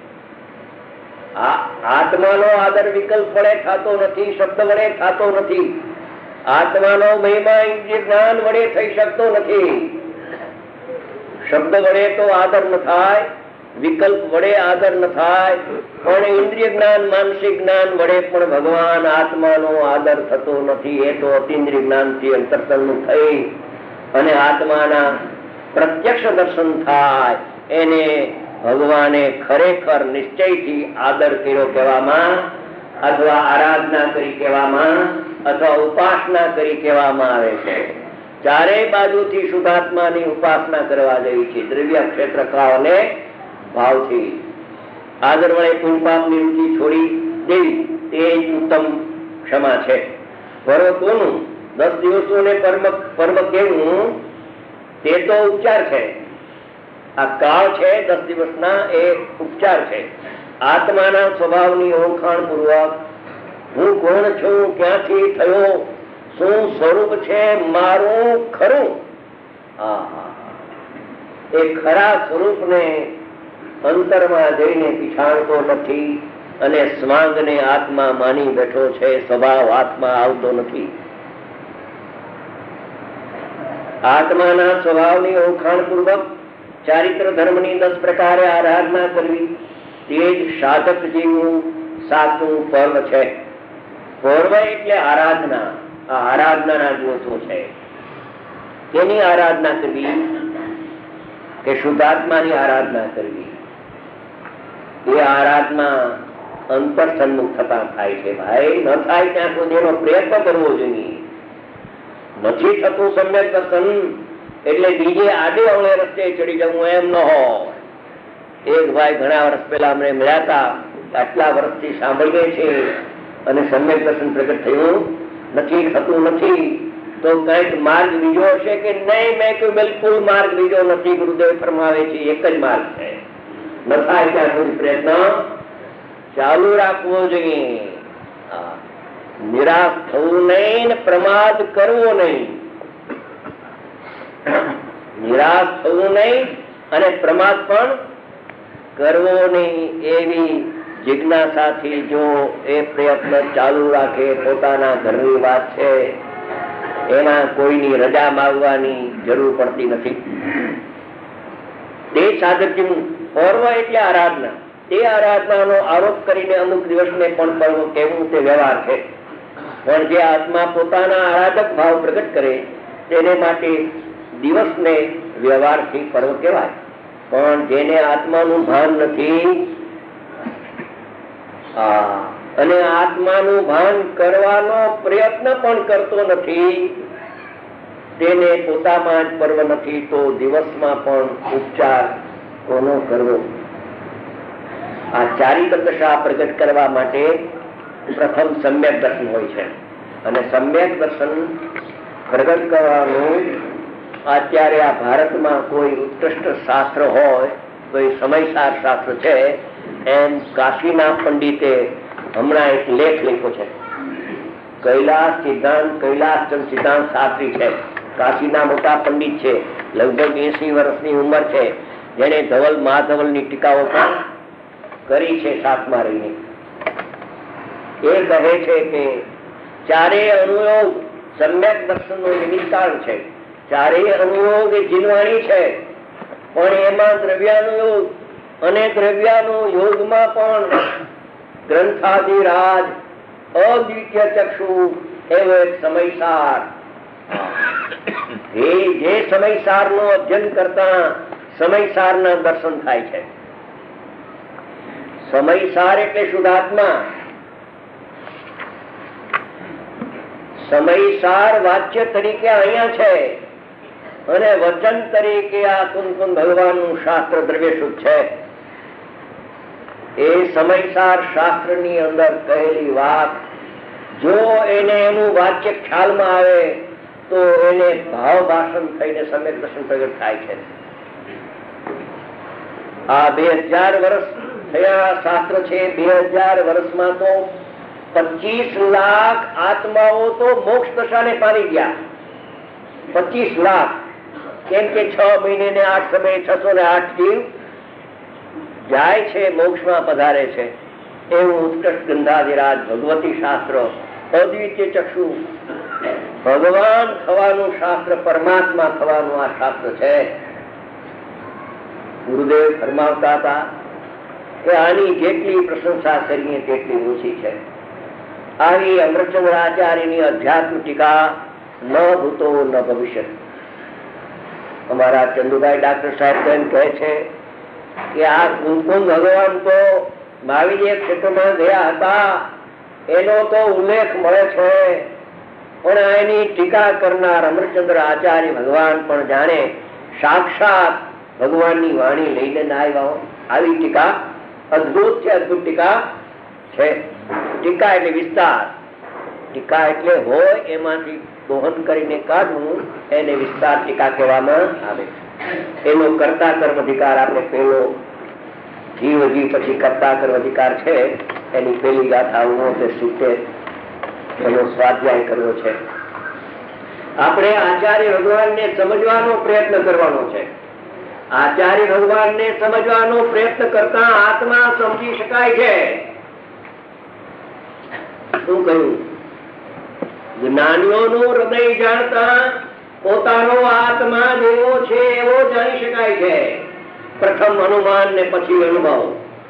આત્માનો આદર વિકલ્પ વડે થતો નથી, શબ્દ વડે થતો નથી. આત્માનો મહિમા ઇન્દ્રિય જ્ઞાન વડે થઈ શકતો નથી. શબ્દ વડે તો આદર ન થાય, વિકલ્પ વડે આદર ન થાય, પણ ઇન્દ્રિય જ્ઞાન માનસિક જ્ઞાન વડે પણ ભગવાન આત્માનો આદર થતો નથી. એ તો અતિન્દ્રિય જ્ઞાનથી અંતર્સન્મુખ થઈ અને આત્માના પ્રત્યક્ષ દર્શન થાય એને ભગવાને ખરેખર નિશ્ચયથી આદર કર્યો કહેવામાં, અથવા આરાધના કરી કહેવામાં, અથવા ઉપાસના કરી કહેવામાં આવે છે. ચારેય બાજુથી શુદ્ધાત્માની ઉપાસના કરવા જેવી છે. દ્રવ્ય ક્ષેત્ર કાળને ભાવથી આદર વડે પુણ્યપાપની રુચિ છોડી દેવી તે જ ઉત્તમ ક્ષમા છે. પર્વતોનું દસ દિવસોને પર્વ પર્વ કેવું તે તો ઉપચાર છે. આ કાળ છે દસ દિવસના એ ઉપચાર છે. આત્માના સ્વભાવની ઓળખાણ પૂર્વક હું કોણ છું, ક્યાંથી થયો, શું સ્વરૂપ છે મારું ખરું, એ ખરા સ્વરૂપને અંતરમાં જઈને પીછાણતો નથી અને સ્વાંગને આત્મા માની બેઠો છે, સ્વભાવ આત્મા આવતો નથી. આત્માના સ્વભાવની ઓળખાણ પૂર્વક ચારિત્ર ધર્મની દસ પ્રકારે આરાધના કરવી તે જ સાધક જેવું સાચું પર્વ છે. પર્વ એટલે આરાધના. આ આરાધનાના દિવસો છે. તેની આરાધના કરવી કે શુદ્ધાત્માની આરાધના કરવી, એ આરાધના અંતર સન્મુખ થતા થાય છે. ભાઈ ન થાય ત્યાં સુધી એનો પ્રયત્ન કરવો જોઈએ. નથી થતું સમ્યક દર્શન એટલે બીજે આડે અવળે રસ્તે ચડી જવું એમ ન હોય. એક ભાઈ ઘણા વર્ષ પહેલા અમને મળ્યા હતા, આટલા વર્ષથી સાંભળીએ છે અને સમ્યક દર્શન પ્રગટ થયું નથી, થતું નથી, તો કઈક માર્ગ બીજો હશે કે નહીં? મેં કહ્યું બિલકુલ માર્ગ બીજો નથી, ગુરુદેવ ફરમાવે છે એક જ માર્ગ છે. ન થાય ત્યાં સુધી પ્રયત્ન ચાલુ રાખવો જોઈએ. નિરાશ થવું નહીં ને પ્રમાદ કરવો નહીં. નિરાશ થવું નહીં અને પ્રમાદ પણ કરવો નહીં. એવી જિજ્ઞાસાથી જો એ પ્રયત્ન ચાલુ રાખે, પોતાના ઘરની વાત છે, એમાં કોઈની રજા માંગવાની જરૂર પડતી નથી. તે સાધકનું પર્વ એટલે આરાધના. તે આરાધનાનો આરોપ કરીને અમુક દિવસને પણ પર્વ કહેવું તે વ્યવહાર છે. પણ જે આત્મા પોતાના આરાધક ભાવ પ્રગટ કરે તેને માટે દિવસને વ્યવહારથી પર્વ કહેવાય. પણ જેને આત્માનું ભાન નથી અને આત્માનું ભાન કરવાનો પ્રયત્ન પણ કરતો નથી, તેને પોતામાં જ પર્વ નથી, તો દિવસમાં પણ ઉપચાર કોનો કરવો? આ ચારિત્ર દશા પ્રગટ કરવા માટે પ્રથમ સમ્યક દર્શન હોય છે. અને સમ્યક દર્શન પ્રગટ કરવાનું અત્યારે આ ભારતમાં કોઈ ઉત્કૃષ્ટ શાસ્ત્ર હોય તો એ સમયસાર શાસ્ત્ર છે. એમ કાશીના પંડિતે હમણાં એક લેખ લખ્યો છે. કૈલાસ સિદ્ધાંત કૈલાસચંદ સિદ્ધાંત શાસ્ત્રી છે, કાશીના મોટા પંડિત છે, લગભગ એસી વર્ષની ઉંમર છે, જેને ધવલ મહાધવલની ટીકાઓ પણ કરી છે સાથમાં રહીને. એ કહે છે કે ચારેય અનુયોગ સમ્યક દર્શનનો નિમિત્તાણ છે. ચારેય અનુયોગ એ જીનવાણી છે, પણ એમાં દ્રવ્યાનુયોગ અને દ્રવ્યાનું યોગમાં પણ ગ્રંથાદિરાજ અદ્વિતીય ચક્ષુ એવો એક સમયસાર, એ જે સમયસાર નું અધ્યયન કરતા સમયસાર ના દર્શન થાય છે. સમયસાર એટલે શુદ્ધાત્મા. સમયસાર વાચ્ય તરીકે અહીંયા છે અને વચન તરીકે આ કુંકુમ ભગવાનનું શાસ્ત્ર દ્રવ્ય શુદ્ધ છે. એ સમયસાર શાસ્ત્ર ની અંદર કહેલી વાત જો એને એનું વાચ્ય ખ્યાલમાં આવે તો એને ભાવ ભાષણ થઈને સમ્યક દર્શન પ્રગટ થાય છે. આ બે હજાર વર્ષ થયા શાસ્ત્ર છે. બે હજાર વર્ષમાં તો પચીસ લાખ આત્માઓ તો મોક્ષ દશાને પામી ગયા. પચીસ લાખ. કેમ કે છ મહિને ને આઠ સમય છસો ને આઠ જીવ જાય છે, મોક્ષમાં પધારે છે. એવું ઉત્કૃષ્ટ ગંધાધિરાજ ભગવતી શાસ્ત્ર, અદ્વિતીય ચક્ષુ, ભગવાન થવાનું શાસ્ત્ર, પરમાત્મા થવાનું આ શાસ્ત્ર છે. ગુરુદેવ ફરમાવતા હતા કે આની જેટલી પ્રશંસા કરીએ તેટલી ઓછી છે. આવી અમૃતચંદ્ર આચાર્યની અધ્યાત્મ ટીકા ન ભૂતો ન ભવિષ્ય. અમારા ચંદુભાઈ ડાક્ટર સાહેબ એમ કહે છે કે આ કુમકુમ ભગવાન તો મહાવીર ક્ષેત્રમાં ગયા હતા એનો તો ઉલ્લેખ મળે છે, પણ એની ટીકા કરનાર અમૃતચંદ્ર આચાર્ય ભગવાન પણ જાણે સાક્ષાત ભગવાનની વાણી લઈને ના આવ્યા. આવી ટીકા અદભુત છે, અદભુત ટીકા છે. ટીકા એટલે વિસ્તાર, ટીકા એટલે હોય એમાંથી દોહન કરીને કાઢવું, એને વિસ્તાર ટીકા કહેવામાં આવે. એનો કર્તા કર્મ અધિકાર આપણે પેલો જીવ જીવ પછી કર્તા કર્મ અધિકાર છે એની પેલી ગાથા ઓગણોતેર સિત્તેર એનો સ્વાધ્યાય કર્યો છે. આપણે આચાર્ય ભગવાનને સમજવાનો પ્રયત્ન કરવાનો છે. આચાર્ય ભગવાનને સમજવાનો પ્રયત્ન કરતા આત્મા સમજી શકાય છે. શું કહ્યું? જ્ઞાનીઓનું હૃદય જાણતા પોતાનો આત્મા જેવો છે એવો જાણી શકાય છે. પ્રથમ અનુમાન ને પછી અનુભવ.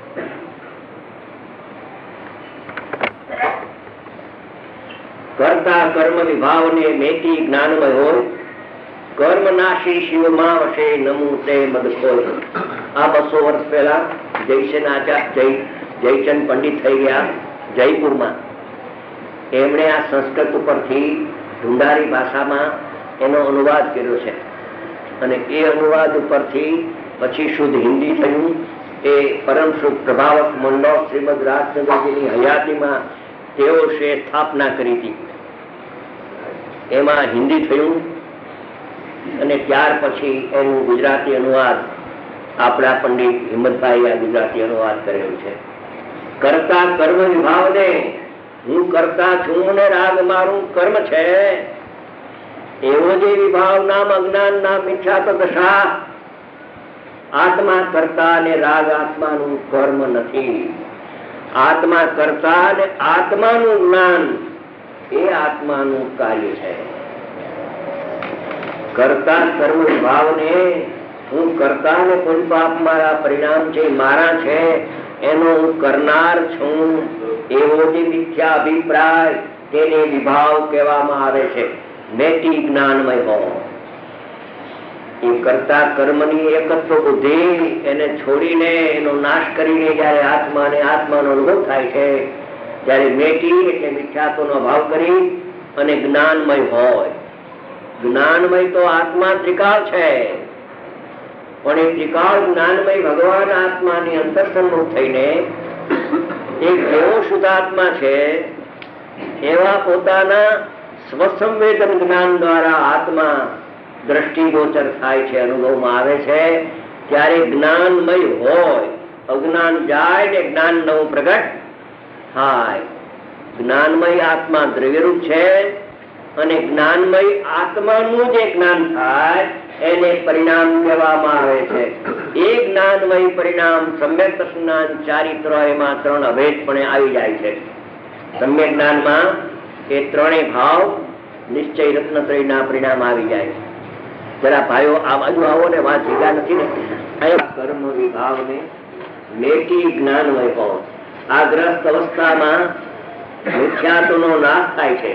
કરતા કર્મ વિભાવ ને મેટી જ્ઞાનમય હોય, કર્મ નાશી શિવમાં વશે નમું તે મદખોલ. આ બસો વર્ષ પહેલા જયસેન આચાર્ય જયચંદ પંડિત થઈ ગયા જયપુરમાં. એમણે આ સંસ્કૃત ઉપરથી ઢુંઢારી ભાષામાં એનો અનુવાદ કર્યો છે અને એ અનુવાદ ઉપરથી પછી શુદ્ધ હિન્દી થયું. એ પરમ શુદ્ધ પ્રભાવક મંડળ શ્રીમદ રાજચંદ્રજીની હયાતીમાં તેઓ છે સ્થાપના કરી હતી. એમાં હિન્દી થયું અને ત્યાર પછી એનું ગુજરાતી અનુવાદ આપણા પંડિત હિંમતભાઈ આ ગુજરાતી અનુવાદ કરેલું છે. કરતા કર્મ વિભાવને હું કરતા છું ને રાગ મારું કર્મ છે એવો જે વિભાવ નામ અજ્ઞાન નામ મિથ્યા તો દશા. આત્મા કરતા ને રાગ આત્માનું કર્મ નથી. આત્મા કરતા ને આત્માનું જ્ઞાન એ આત્માનું કાર્ય છે. કરતા કર્મ વિભાવને હું કરતા ને કોઈ પાપ મારા પરિણામ છે મારા છે એનો હું કરનાર છું એવો જે મિથ્યા અભિપ્રાય તેને વિભાવ કહેવામાં આવે છે. મેટી જ્ઞાનમય હો. એ કરતા કર્મની એકત્વ બુદ્ધિ એને છોડીને એનો નાશ કરીને જયારે આત્મા ને આત્માનો અનુભવ થાય છે ત્યારે મેટી એટલે મિથ્યાત્વનો અભાવ કરી અને જ્ઞાનમય હોય. જ્ઞાનમય તો આત્મા ત્રિકાળ છે પણ એ ત્રિકાળ જ્ઞાનમય ભગવાન આત્માની અંતર સન્મુખ થઈને એક જેવો શુદ્ધાત્મા છે એવા પોતાના સ્વસંવેદન જ્ઞાન દ્વારા આત્મા દ્રષ્ટિગોચર થાય છે, અનુભવમાં આવે છે. ત્યારે જ્ઞાનમય હોય, અજ્ઞાન જાય ને જ્ઞાન નવું પ્રગટ થાય. જ્ઞાનમય આત્મા દ્રવ્યરૂપ છે અને જ્ઞાનમય આત્માનું જે જ્ઞાન થાય એને પરિણામ કહેવામાં આવે છે. એ જ્ઞાનમય પરિણામ સમ્યક જ્ઞાન ચારિત્ર એમાં ત્રણ અભેદપણે આવી જાય છે. સમ્યક જ્ઞાનમાં એ ત્રણેય ભાવ નિશ્ચય રત્નત્રયના પરિણામ આવી જાય છે. જરા ભાઈઓ આ બાજુ આવો ને વાત ભેગા નથી ને. કર્મ વિભાવને મેટી જ્ઞાનમય ભાવ. આ ગ્રસ્ત અવસ્થામાં મિથ્યાત્વનો નાશ થાય છે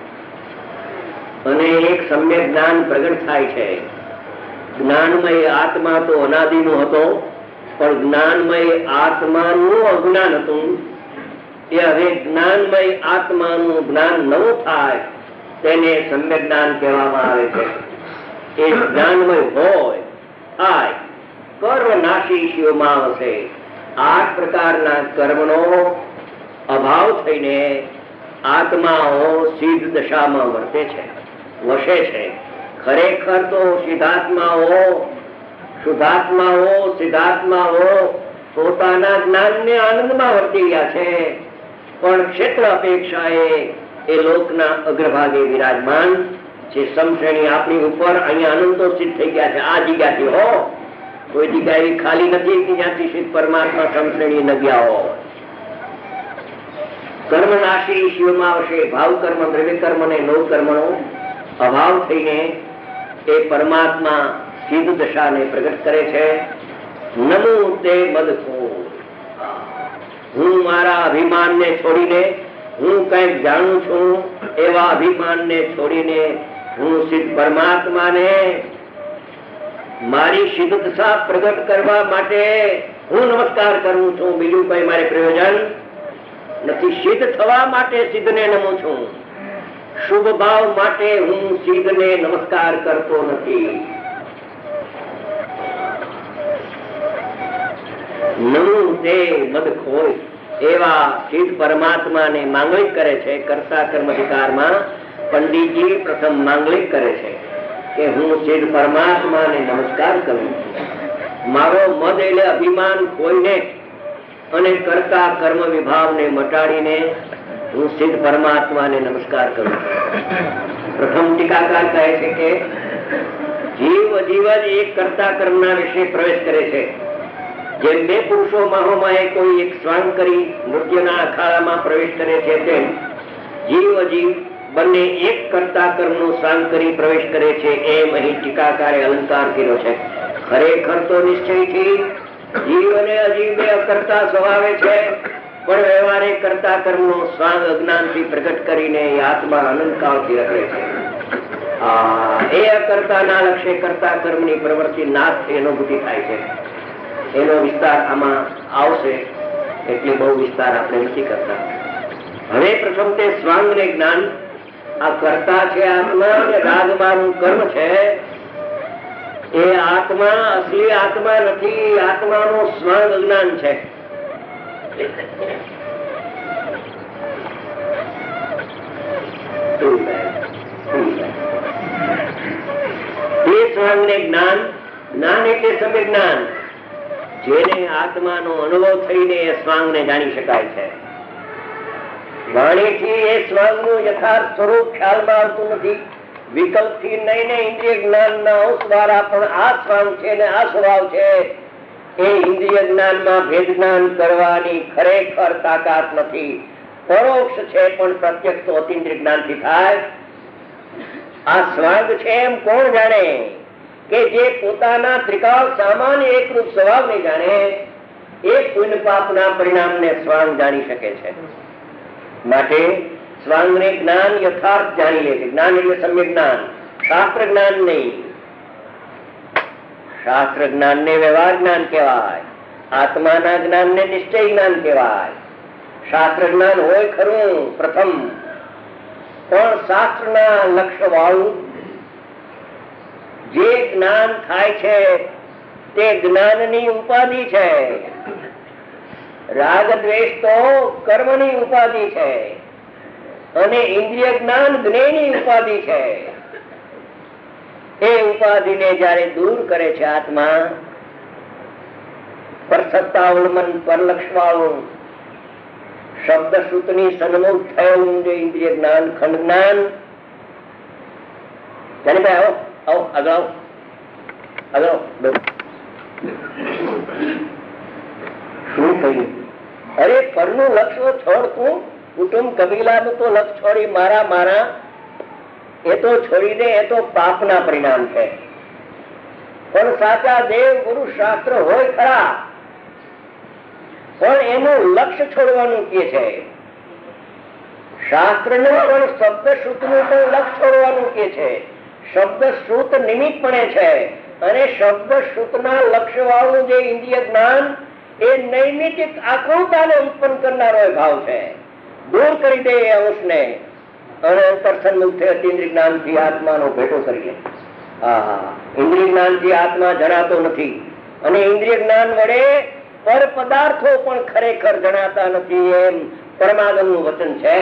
અને એક સમ્યક જ્ઞાન પ્રગટ થાય છે. જ્ઞાનમય આત્મા તો અનાદિનો હતો પણ જ્ઞાનમય આત્માનું અજ્ઞાન હતું. એ હવે જ્ઞાનમય આત્માનું જ્ઞાન નવું થાય તેને સમ્યક જ્ઞાન કહેવામાં આવે છે. એ જ્ઞાનમય હોય થાય કર્મ નાશી શિવમાં વસે. આઠ પ્રકારના કર્મનો અભાવ થઈને આત્માઓ સિદ્ધ દશામાં વર્તે છે, વસે છે. ખરેખર તો સિદ્ધાત્માઓ શુદ્ધાત્માઓ સિદ્ધાત્માઓ પોતાના જ્ઞાનને આનંદમાં વર્તી ગયા છે પણ ક્ષેત્ર અપેક્ષાએ એ લોકના અગ્રભાગે વિરાજમાન છે. સમશ્રેણી આપણી ઉપર અહીંયા અનંતો સિદ્ધ થઈ ગયા છે. આ જગ્યાથી હો કોઈ જગ્યા એવી ખાલી નથી કે જ્યાંથી સિદ્ધ પરમાત્મા સમશ્રેણી ન ગયા હો. કર્મ નાશી શિવમાં આવશે. ભાવ કર્મ દ્રવ્ય કર્મ ને નો કર્મનો અભાવ થઈને એ પરમાત્મા સિદ્ધ દશાને પ્રગટ કરે છે. નમો તે મદખો. હું મારા અભિમાનને છોડીને હું કઈક જાણું છું એવા અભિમાનને છોડીને હું સિદ્ધ પરમાત્માને મારી સિદ્ધ દશા પ્રગટ કરવા માટે હું નમસ્કાર કરું છું. બીજું કઈ મારે પ્રયોજન નથી. સિદ્ધ થવા માટે સિદ્ધને નમું છું. શુભ ભાવ માટે હું સિદ્ધને નમસ્કાર કરતો નથી. નમું તે મદખોય એવા સિદ્ધ પરમાત્માને માંગલિક કરે છે. કરતા કર્મ અધિકારમાં પંડિતજી પ્રથમ માંગલિક કરે છે કે હું સિદ્ધ પરમાત્માને નમસ્કાર કરું છું. મારો મદ એટલે અભિમાન કોઈને અને કરતા કર્મ વિભાવને મટાડીને હું સિદ્ધ પરમાત્માને નમસ્કાર કરું છું. પ્રથમ ટીકાકાર કહે છે કે જીવ અજીવ જ એક કરતા કર્મના વિશે પ્રવેશ કરે છે. જેમ બે પુરુષો માહોમાએ કોઈ એક સ્વાંગ કરી નૃત્યના અખાડામાં પ્રવેશ કરે છે, તેમ જીવ અજીવ બંને એક કરતા કર્મનું સ્વાંગ કરી પ્રવેશ કરે છે. એમ અહીં ટીકાકારે અલંકાર કર્યો છે. ખરેખર તો નિશ્ચયથી જીવ અને અજીવ બે અકર્તા સ્વભાવે છે, પણ વ્યવહારે કરતા કર્મનો સ્વાંગ અજ્ઞાનથી પ્રગટ કરીને આત્મા અનંતકાળથી રખડે છે. એ અકર્તાના લક્ષ્ય કરતા કર્મની પ્રવૃત્તિ નાશથી અનુભૂતિ થાય છે. એનો વિસ્તાર આમાં આવશે, એટલે બહુ વિસ્તાર આપણે નથી કરતા. હવે પ્રથમ તે સ્વાંગ ને જ્ઞાન. આ કરતા છે આત્મા અને રાગમાનું કર્મ છે. એ આત્મા અસલી આત્મા નથી, આત્માનું સ્વાંગ અજ્ઞાન છે. તે સ્વાંગ ને જ્ઞાન. જ્ઞાન એટલે સમ્યક જ્ઞાન, જેને આત્માનો અનુભવ થઈને એ સ્વાંગ ને જાણી શકાય છે. વાણીથી એ સ્વાંગ નું યથાર્થ સ્વરૂપ ખ્યાલમાં આવતું નથી. વિકલ્પથી નહીં ને ઇન્દ્રિય જ્ઞાન ના અંશ દ્વારા પણ આ સ્વાંગ છે ને આ સ્વભાવ છે. એ ઇન્દ્રિય જ્ઞાનમાં ભેદ જ્ઞાન કરવાની ખરેખર તાકાત નથી. પરોક્ષ છે, પણ પ્રત્યક્ષ તો અતિન્દ્રિય જ્ઞાનથી થાય. આ સ્વાંગ છે એમ કોણ જાણે? કે જે પોતાના ત્રિકાળ સામાન્ય એકરૂપ સ્વભાવને જાણે, એ પુણ્ય પાપના પરિણામને સ્વાંગ જાણી શકે છે. માટે સ્વાંગને જ્ઞાન યથાર્થ જાણી લે છે. જ્ઞાન એટલે સમ્યક જ્ઞાન, શાસ્ત્ર જ્ઞાન નહીં. શાસ્ત્ર જ્ઞાન ને વ્યવહાર જ્ઞાન કહેવાય, આત્માના જ્ઞાન ને નિશ્ચય જ્ઞાન કહેવાય. શાસ્ત્ર જ્ઞાન હોય ખરું પ્રથમ, પણ શાસ્ત્રના લક્ષ્ય વાળું જે જ્ઞાન થાય છે તે જ્ઞાનની ઉપાધિ છે. રાગ દ્વેષ તો કર્મની ઉપાધિ છે, અને ઇન્દ્રિય જ્ઞાન જ્ઞેયની ઉપાધિ છે. એ ઉપાધિને જયારે દૂર કરે છે આત્મા, પરસત્તાવલંબન પરલક્ષવાળું શબ્દ શ્રુતની સન્મુખ થયેલું જે ઇન્દ્રિય જ્ઞાન, ખંડ જ્ઞાન. જાનીભાઈ આવો આવો આગળ આવો આગળ. શું થયું? અરે પરનું લક્ષ્ય છોડતું, કુટુંબ કબીલાનું તો લક્ષ છોડી મારા મારા એ તો છોડી દે. એ તો પાપના પરિણામ છે. પણ સાચા દેવ ગુરુ શાસ્ત્ર હોય ખરા, પણ એનું લક્ષ્ય છોડવાનું કે છે. શાસ્ત્ર નું પણ શબ્દ શ્રુત નું પણ લક્ષ્ય છોડવાનું કે છે. શબ્દ શ્રુત નિમિત્ત પડે છે, અને શબ્દ શ્રુત ના લક્ષ્ય વાળું જે ઇન્દ્રિય જ્ઞાન એ નૈમિતિક આકૃતાને ઉત્પન્ન કરનારો ભાવ છે. દૂર કરી દે એ અંશને, અને અંતર સન્મુખ થઈ ઇન્દ્રિય જ્ઞાન થી આત્માનો ભેટો કરીએ. હા, ઇન્દ્રિય જ્ઞાન થી આત્મા જણાતો નથી, અને ઇન્દ્રિય જ્ઞાન વડે પર પદાર્થો પણ ખરેખર જણાતા નથી, એમ પરમાગમ નું વચન છે.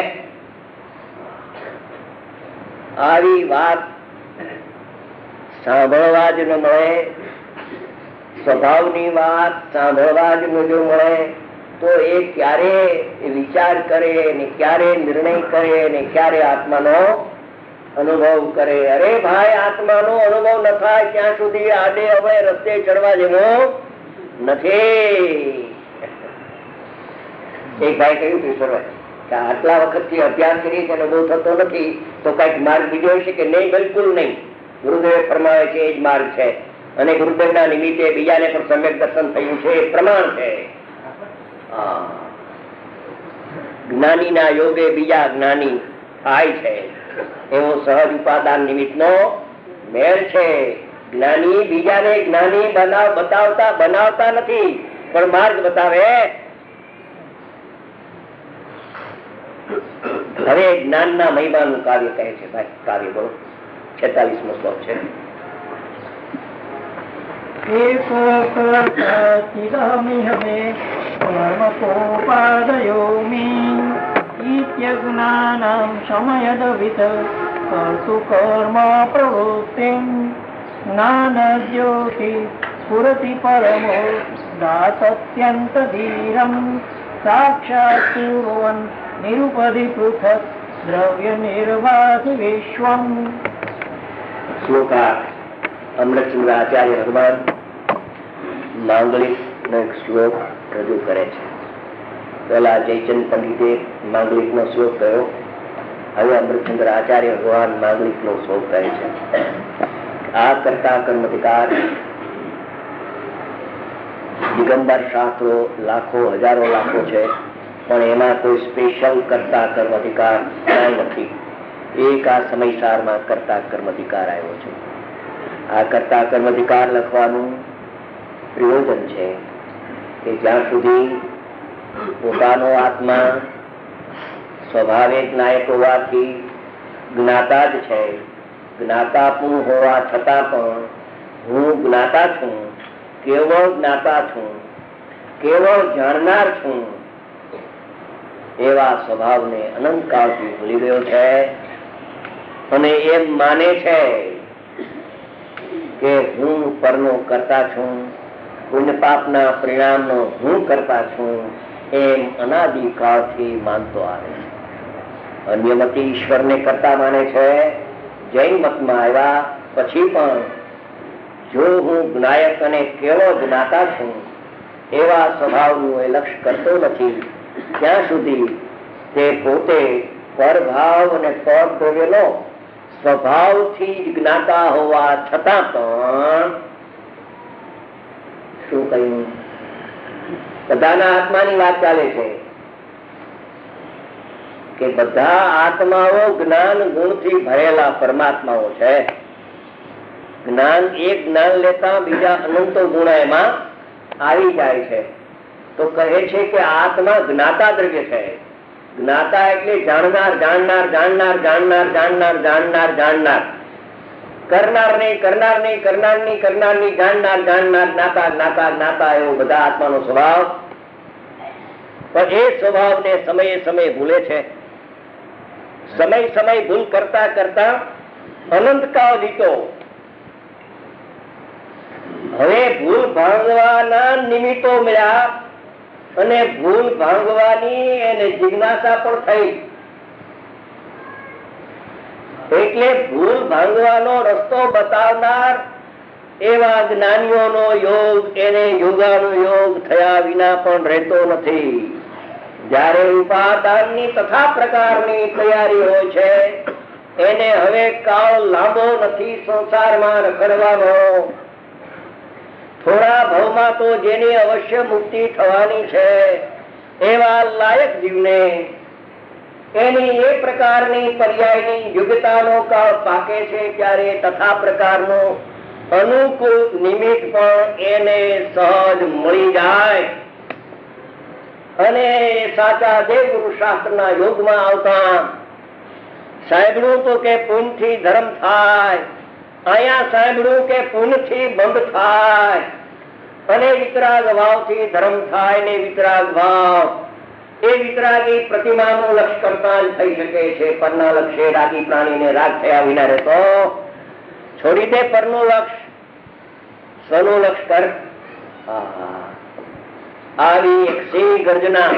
આવી વાત સાંભળવા જ ન મળે, સ્વભાવની વાત સાંભળવા જ ન જો મળે, તો એ ક્યારે વિચાર કરે ને ક્યારે નિર્ણય કરે ને ક્યારે આત્માનો અનુભવ કરે? અરે ભાઈ, આત્માનો અનુભવ ન થાય ત્યાં સુધી આડે હવે રસ્તે ચડવા જેવો નથી. એક ભાઈ કહ્યું ઈશ્વરભાઈ કે આટલા વખત થી અભ્યાસ કરી છે અનુભવ થતો નથી, તો કઈક માર્ગ બીજો હશે કે? નહીં, બિલકુલ નહીં. ગુરુદેવ ફરમાવે છે એ જ માર્ગ છે, અને ગુરુદેવ ના નિમિત્તે બીજાને પણ સમ્યક દર્શન થયું છે એ પ્રમાણ છે. જ્ઞાની ના યોગે બીજા જ્ઞાની થાય છે, એવો સહજ ઉપાદાન નિમિત્ત નો મેળ છે. જ્ઞાની બીજાને જ્ઞાની બનાવ બતાવતા બનાવતા નથી, પણ માર્ગ બતાવે. હવે જ્ઞાન ના મહિમાનું કાવ્ય કહે છે. ભાઈ કાવ્ય બોલો. છેતાલીસ મો શ્લોક છે. જ્ઞાનમ સમયદવિત કર્તુ કર્મ પ્રવૃત્તિમ જ્ઞાન જ્યોતિ સ્ફુરતિ પરમો દાસત્યંત ધીરમ સાક્ષાત પૂર્વન નિરુપધિ પૃથક દ્રવ્ય નિર્વાસ વિશ્વમ. શ્લોકા અમૃતચંદ્ર આચાર્ય ભગવાન માંગલિક નો એક શ્લોક રજૂ કરે છે. પહેલા જયચંદ પંડિતે માંગલિક નો શ્લોક કહ્યો, હવે અમૃતચંદ્ર આચાર્ય ભગવાન માંગલિક નો શ્લોક કહે છે. આ કરતા કર્મધિકાર દિગંબર શાસ્ત્રો લાખો હજારો લાખો છે, પણ એમાં કોઈ સ્પેશિયલ કરતા કર્મધિકાર ક્યાંય નથી. એક આ સમયસારમાં કરતા કર્મધિકાર આવ્યો છે. આ કરતા કર્મધિકાર લખવાનું પ્રયોજન છે કે જ્યાં સુધી પોતાનો આત્મા સ્વભાવે જ્ઞાયક હોવાથી જ્ઞાતા જ છે, જ્ઞાતાપૂર્ણ હોવા છતાં પણ હું જ્ઞાતા છું, કેવળ જ્ઞાતા છું, કેવળ જાણનાર છું, એવા સ્વભાવને અનંતકાળથી ભૂલી ગયો છે અને એમ માને છે કે હું પરનો કરતા છું, પુણ્ય પાપના પરિણામનો હું કરતા છું, એમ અનાદિકાળથી માનતો આવે. અન્ય મતી ઈશ્વરને કરતા માને છે. જૈન મતમાં આવ્યા પછી પણ જો હું જ્ઞાયક અને કેવળ જ્ઞાતા છું એવા સ્વભાવનું એ લક્ષ્ય કરતો નથી, ત્યાં સુધી તે પોતે પરભાવ અને પરદ્રવ્યનો સ્વભાવથી જ જ્ઞાતા હોવા છતાં પણ શું કહ્યું? બધાના આત્માની વાત ચાલે છે કે બધા આત્માઓ જ્ઞાન ગુણથી ભરેલા પરમાત્માઓ છે. જ્ઞાન એક જ્ઞાન લેતા બીજા અનંતો ગુણ એમાં આવી જાય છે. તો કહે છે કે આત્મા જ્ઞાતા દ્રવ્ય છે. જ્ઞાતા એટલે જાણનાર જાણનાર જાણનાર જાણનાર જાણનાર જાણનાર જાણનાર કરનાર નહીં કરનાર નહીં કરનાર નહીં કરનાર નહીં જાણનાર જાણનાર જ્ઞાતા જ્ઞાતા જ્ઞાતા એવો બધા આત્માનો સ્વભાવ. પણ એ સ્વભાવને સમયે સમયે ભૂલે છે. સમય સમય ભૂલ કરતા કરતા અનંતકાળ વીતો. હવે ભૂલ ભાંગવાના નિમિત્તો મળ્યા અને ભૂલ ભાંગવાની એને જિજ્ઞાસા પણ થઈ. એટલે ભૂલ ભાંગવાનો રસ્તો બતાવનાર એવા જ્ઞાનીઓનો યોગ એને યોગાનો યોગ થયા વિના પણ રહેતો નથી. જયારે ઉપાદાનની તથા પ્રકારની તૈયારી હોય છે એને હવે કાળ લાંબો નથી સંસારમાં રખડવાનો. થોડા ભાવમાં તો જેની અવશ્ય મુક્તિ થવાની છે એવા લાયક જીવને એની એ પ્રકારની પર્યાયની યુગતાનો કાળ પાકે છે ત્યારે તથા પ્રકારનો અનુકૂળ નિમિત્ત પણ એને સહજ મળી જાય અને સાચા દેવગુરુ શાસ્ત્રના યોગમાં આવતા સાંભળ્યું તો કે પુણ્યથી ધર્મ થાય, અહીંયા સાંભળ્યું કે પુણ્યથી બંધ થાય અને વિતરાગ ભાવથી ધર્મ થાય ને વિતરાગ ભાવ એ વિતરાગી પ્રતિમાનું લક્ષ્ય કરતા જ થઈ શકે છે. પરના લક્ષ્ય રાગી પ્રાણીને રાગ થયા વિના રહેતો છોડી દે પરનું લક્ષ્ય, સ્વનું લક્ષ્ય કર. આવી એક સિંહ ગર્જના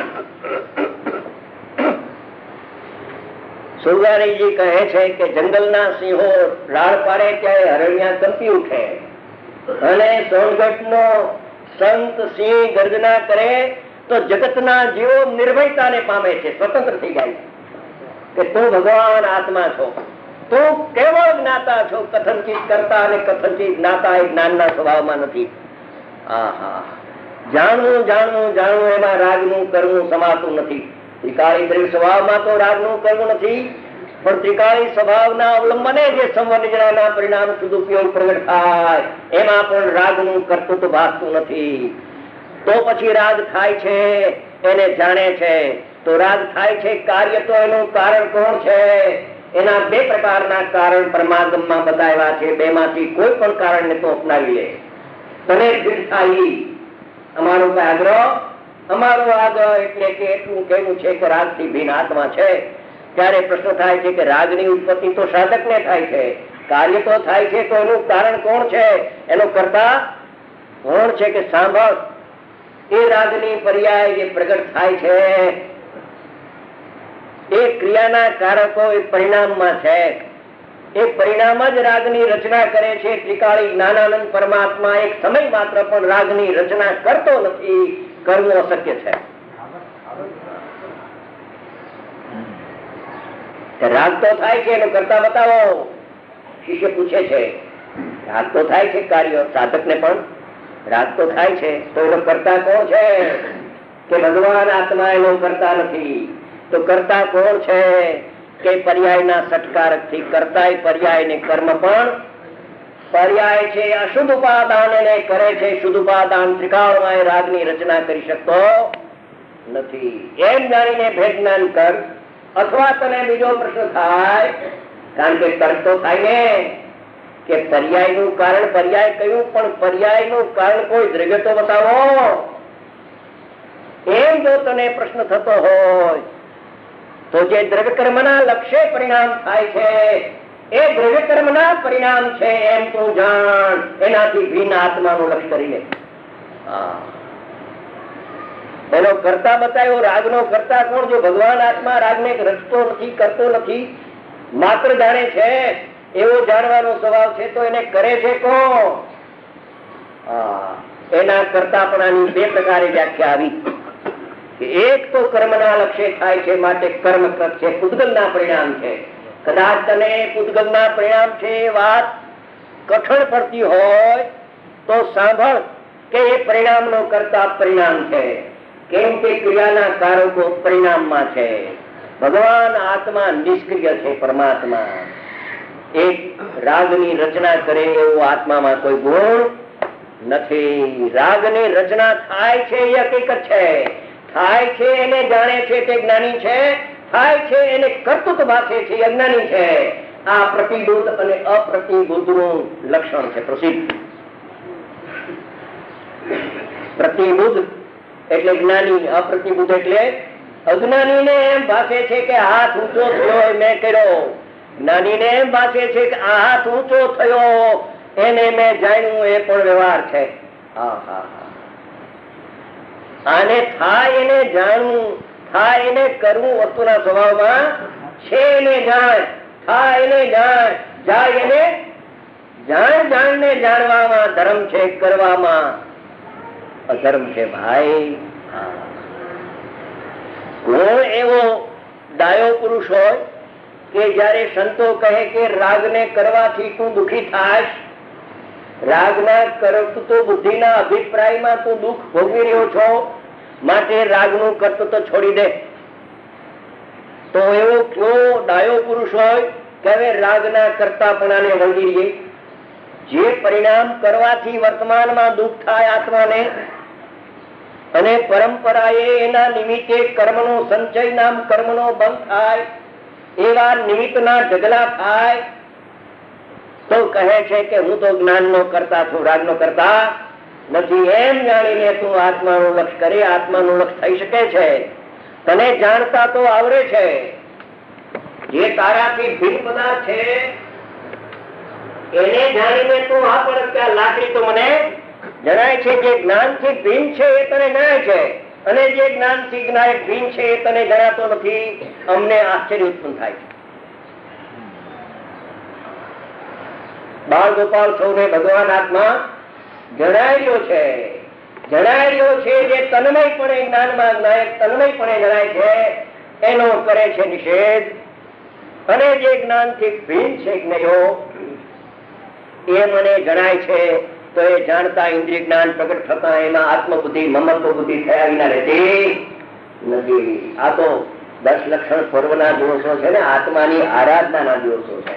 સુરવારીજી કહે છે કે જંગલના સિંહો રાડ પાડે ત્યારે હરણિયા કંપી ઉઠે અને સોનગઢ નો સંત સિંહ ગર્જના કરે તો જગતના જીવો નિર્ભયતાને પામે છે, સ્વતંત્ર થઈ જાય કે તું ભગવાન આત્મા છો, તું કેવળ જ્ઞાતા છો, કથનચિત કરતા અને કથનચિત જ્ઞાતા એ જ્ઞાનના સ્વભાવમાં નથી. આહા, જાણવું જાણવું જાણવું એમાં રાગનું કરવું સમાતું નથી. ત્રિકાળી દ્રવ્ય સ્વભાવમાં તો રાગનું કરવું નથી, પણ ત્રિકાળી સ્વભાવના અવલંબને જે સંવર્જનાના પરિણામ સદુપયોગ પ્રગટ થાય એમાં પણ રાગનું કર્તૃત્વ ભાસતું નથી. તો પછી રાગ થાય છે એને જાણે છે. તો રાગ થાય છે કાર્ય તો એનું કારણ કોણ છે? એના બે પ્રકારના કારણ પરમાગમમાં બતાવ્યા છે. બે માંથી કોઈ પણ કારણને તો અપનાવી લે તને ભીડ થાય. અમારો આગ્રહ અમારો આગ્રહ એટલે કે એટલું કહેવું છે કે રાગ થી ભિન્ન આત્મા છે. ત્યારે પ્રશ્ન થાય છે કે રાગની ઉત્પત્તિ તો સાધક ને થાય છે, કાર્ય તો થાય છે તો એનું કારણ કોણ છે? એનો કર્તા કોણ છે? કે સાંભળ, એ રાગની પર્યાય જે પ્રગટ થાય છે એ ક્રિયાના કારકો એ પરિણામમાં છે. એ પરિણામ જ રાગની રચના કરે છે. ત્રિકાળી જ્ઞાનાનંદ પરમાત્મા એક સમય માત્ર પણ રાગની રચના કરતો નથી. કરવું અશક્ય છે. રાગ તો થાય છે, એનો કરતા બતાવો. શિષ્ય પૂછે છે, રાગ તો થાય છે, કાર્ય સાધક ને પણ રાગ તો થાય છે, તો એનો કરતા કોણ છે? કે ભગવાન આત્મા એનો કરતા નથી. તો કરતા કોણ છે? કે પર્યાયના સટકારક થી કરતા પર્યાય ને કર્મ પણ પર્યાય છે. અશુદ્ધ ઉપાદાન એને કરે છે. શુદ્ધ ઉપાદાન ત્રિકાળમાં રાગની રચના કરી શકતો નથી. એમ જાણીને ભેદ જ્ઞાન કર. અથવા તને બીજો પ્રશ્ન થાય, કારણ કે તર્ક તો થાય ને કે પર્યાય નું કારણ પર્યાય કયું, પણ પર્યાય નું કારણ કોઈ દ્રવ્ય તો બતાવો. એમ જો તને પ્રશ્ન થતો હોય તો જે દ્રવ્ય કર્મના લક્ષ્ય પરિણામ થાય છે એ દ્રવ્ય કર્મના પરિણામ છે એમ તું જાણ. એનાથી ભિન્ન આત્માનું લક્ષ્ય કરી લે. એનો કરતા બતાવ્યો. રાગનો કરતા કોણ? જો ભગવાન આત્મા રાગને રચતો નથી, કરતો નથી, માત્ર જાણે છે, એવો જાણવાનો સ્વભાવ છે, તો એને કરે છે કોણ? એના કરતાપણાની બે પ્રકારે વ્યાખ્યા આવી. એક તો કર્મના લક્ષ્ય થાય છે, માટે કર્મ કૃત છે, પૂતગલના પરિણામ છે. કદાચ તને પૂતગલના પરિણામ છે વાત કઠણ પડતી હોય તો સાંભળ કે એ પરિણામનો કરતા પરિણામ છે. કેમ કે ક્રિયાના કારકો પરિણામમાં છે. ભગવાન આત્મા નિષ્ક્રિય છે. પરમાત્મા એક રાગની રચના કરે એવું આત્મામાં કોઈ ગુણ નથી. રાગની રચના થાય છે એ હકીકત છે. થાય છે એને જાણે છે તે જ્ઞાની છે. થાય છે એને કર્તૃત્વ ભાષે છે અજ્ઞાની છે. આ પ્રતિબુદ્ધ અને અપ્રતિબુદ્ધ નું લક્ષણ છે. પ્રસિદ્ધ પ્રતિબુદ્ધ એટલે જ્ઞાની, અપ્રતિબુદ્ધ એટલે અજ્ઞાની ને એમ ભાષે છે કે હાથ ઊંચો થયો મેં કર્યો. જ્ઞાની ને એમ ભાષે છે કે આ હાથ ઊંચો થયો એને મેં જાણ્યું, એ પણ વ્યવહાર છે. હા હા હા આને થાય એને જાણવું, થાય એને કરવું વસ્તુના સ્વભાવમાં છે. એને જાણ, થાય એને જાણ, જાય એને જાણ. જાણ ને જાણવામાં ધર્મ છે, કરવામાં અધર્મ છે. ભાઈ કોણ એવો ડાયો પુરુષ હોય કે જયારે સંતો કહે કે રાગને કરવાથી તું દુઃખી થાશ, રાગના કર્તૃત્વ બુદ્ધિના અભિપ્રાયમાં તું દુઃખ ભોગવી રહ્યો છો, માટે રાગનું કર્તૃત્વ છોડી દે. તો એવો કયો ડાયો પુરુષ હોય કે હવે રાગના કરતાપણાને વળગી રહીએ? જે પરિણામ કરવાથી વર્તમાનમાં દુઃખ થાય આત્માને, અને પરંપરાએ એના નિમિત્તે કર્મનો સંચય નામ કર્મનો બંધ થાય, એવા નિમિત્તના ઢગલા થાય, તો કહે છે કે હું તો જ્ઞાનનો કરતા છું, રાગનો કરતા નથી. એમ જાણીને તું આત્માનું લક્ષ્ય કરે. આત્માનું લક્ષ્ય થઈ શકે છે. તને જાણતા તો આવડે છે. જે તારાથી ભિન્ન પદાર્થ છે એને જાણીને તું આ પણ ત્યાં લાકડી તો મને જણાય છે. જે જ્ઞાનથી ભિન્ન છે એ તને જણાય છે, અને જે જ્ઞાનથી જ્ઞાન ભિન્ન છે એ તને જણાતો નથી. અમને આશ્ચર્ય ઉત્પન્ન થાય છે. બાળ ગોપાલ સૌને ભગવાન આત્મા જણાયેલો છે. જણાયેલો છે જે તન્મયપણે જ્ઞાનમાં જ્ઞાયક તન્મયપણે જણાય છે એનો કરે છે નિષેધ. અને જે જ્ઞાનથી ભિન્ન છે જ્ઞેયો એ મને જણાય છે, તો એ જાણતા ઇન્દ્રિય જ્ઞાન પ્રગટ થતા એમાં આત્મબુદ્ધિ મમત્વ બુદ્ધિ થયા વિના રહેતી નથી. આ તો દસ લક્ષણ પર્વના દિવસો છે ને, આત્માની આરાધનાના દિવસો છે.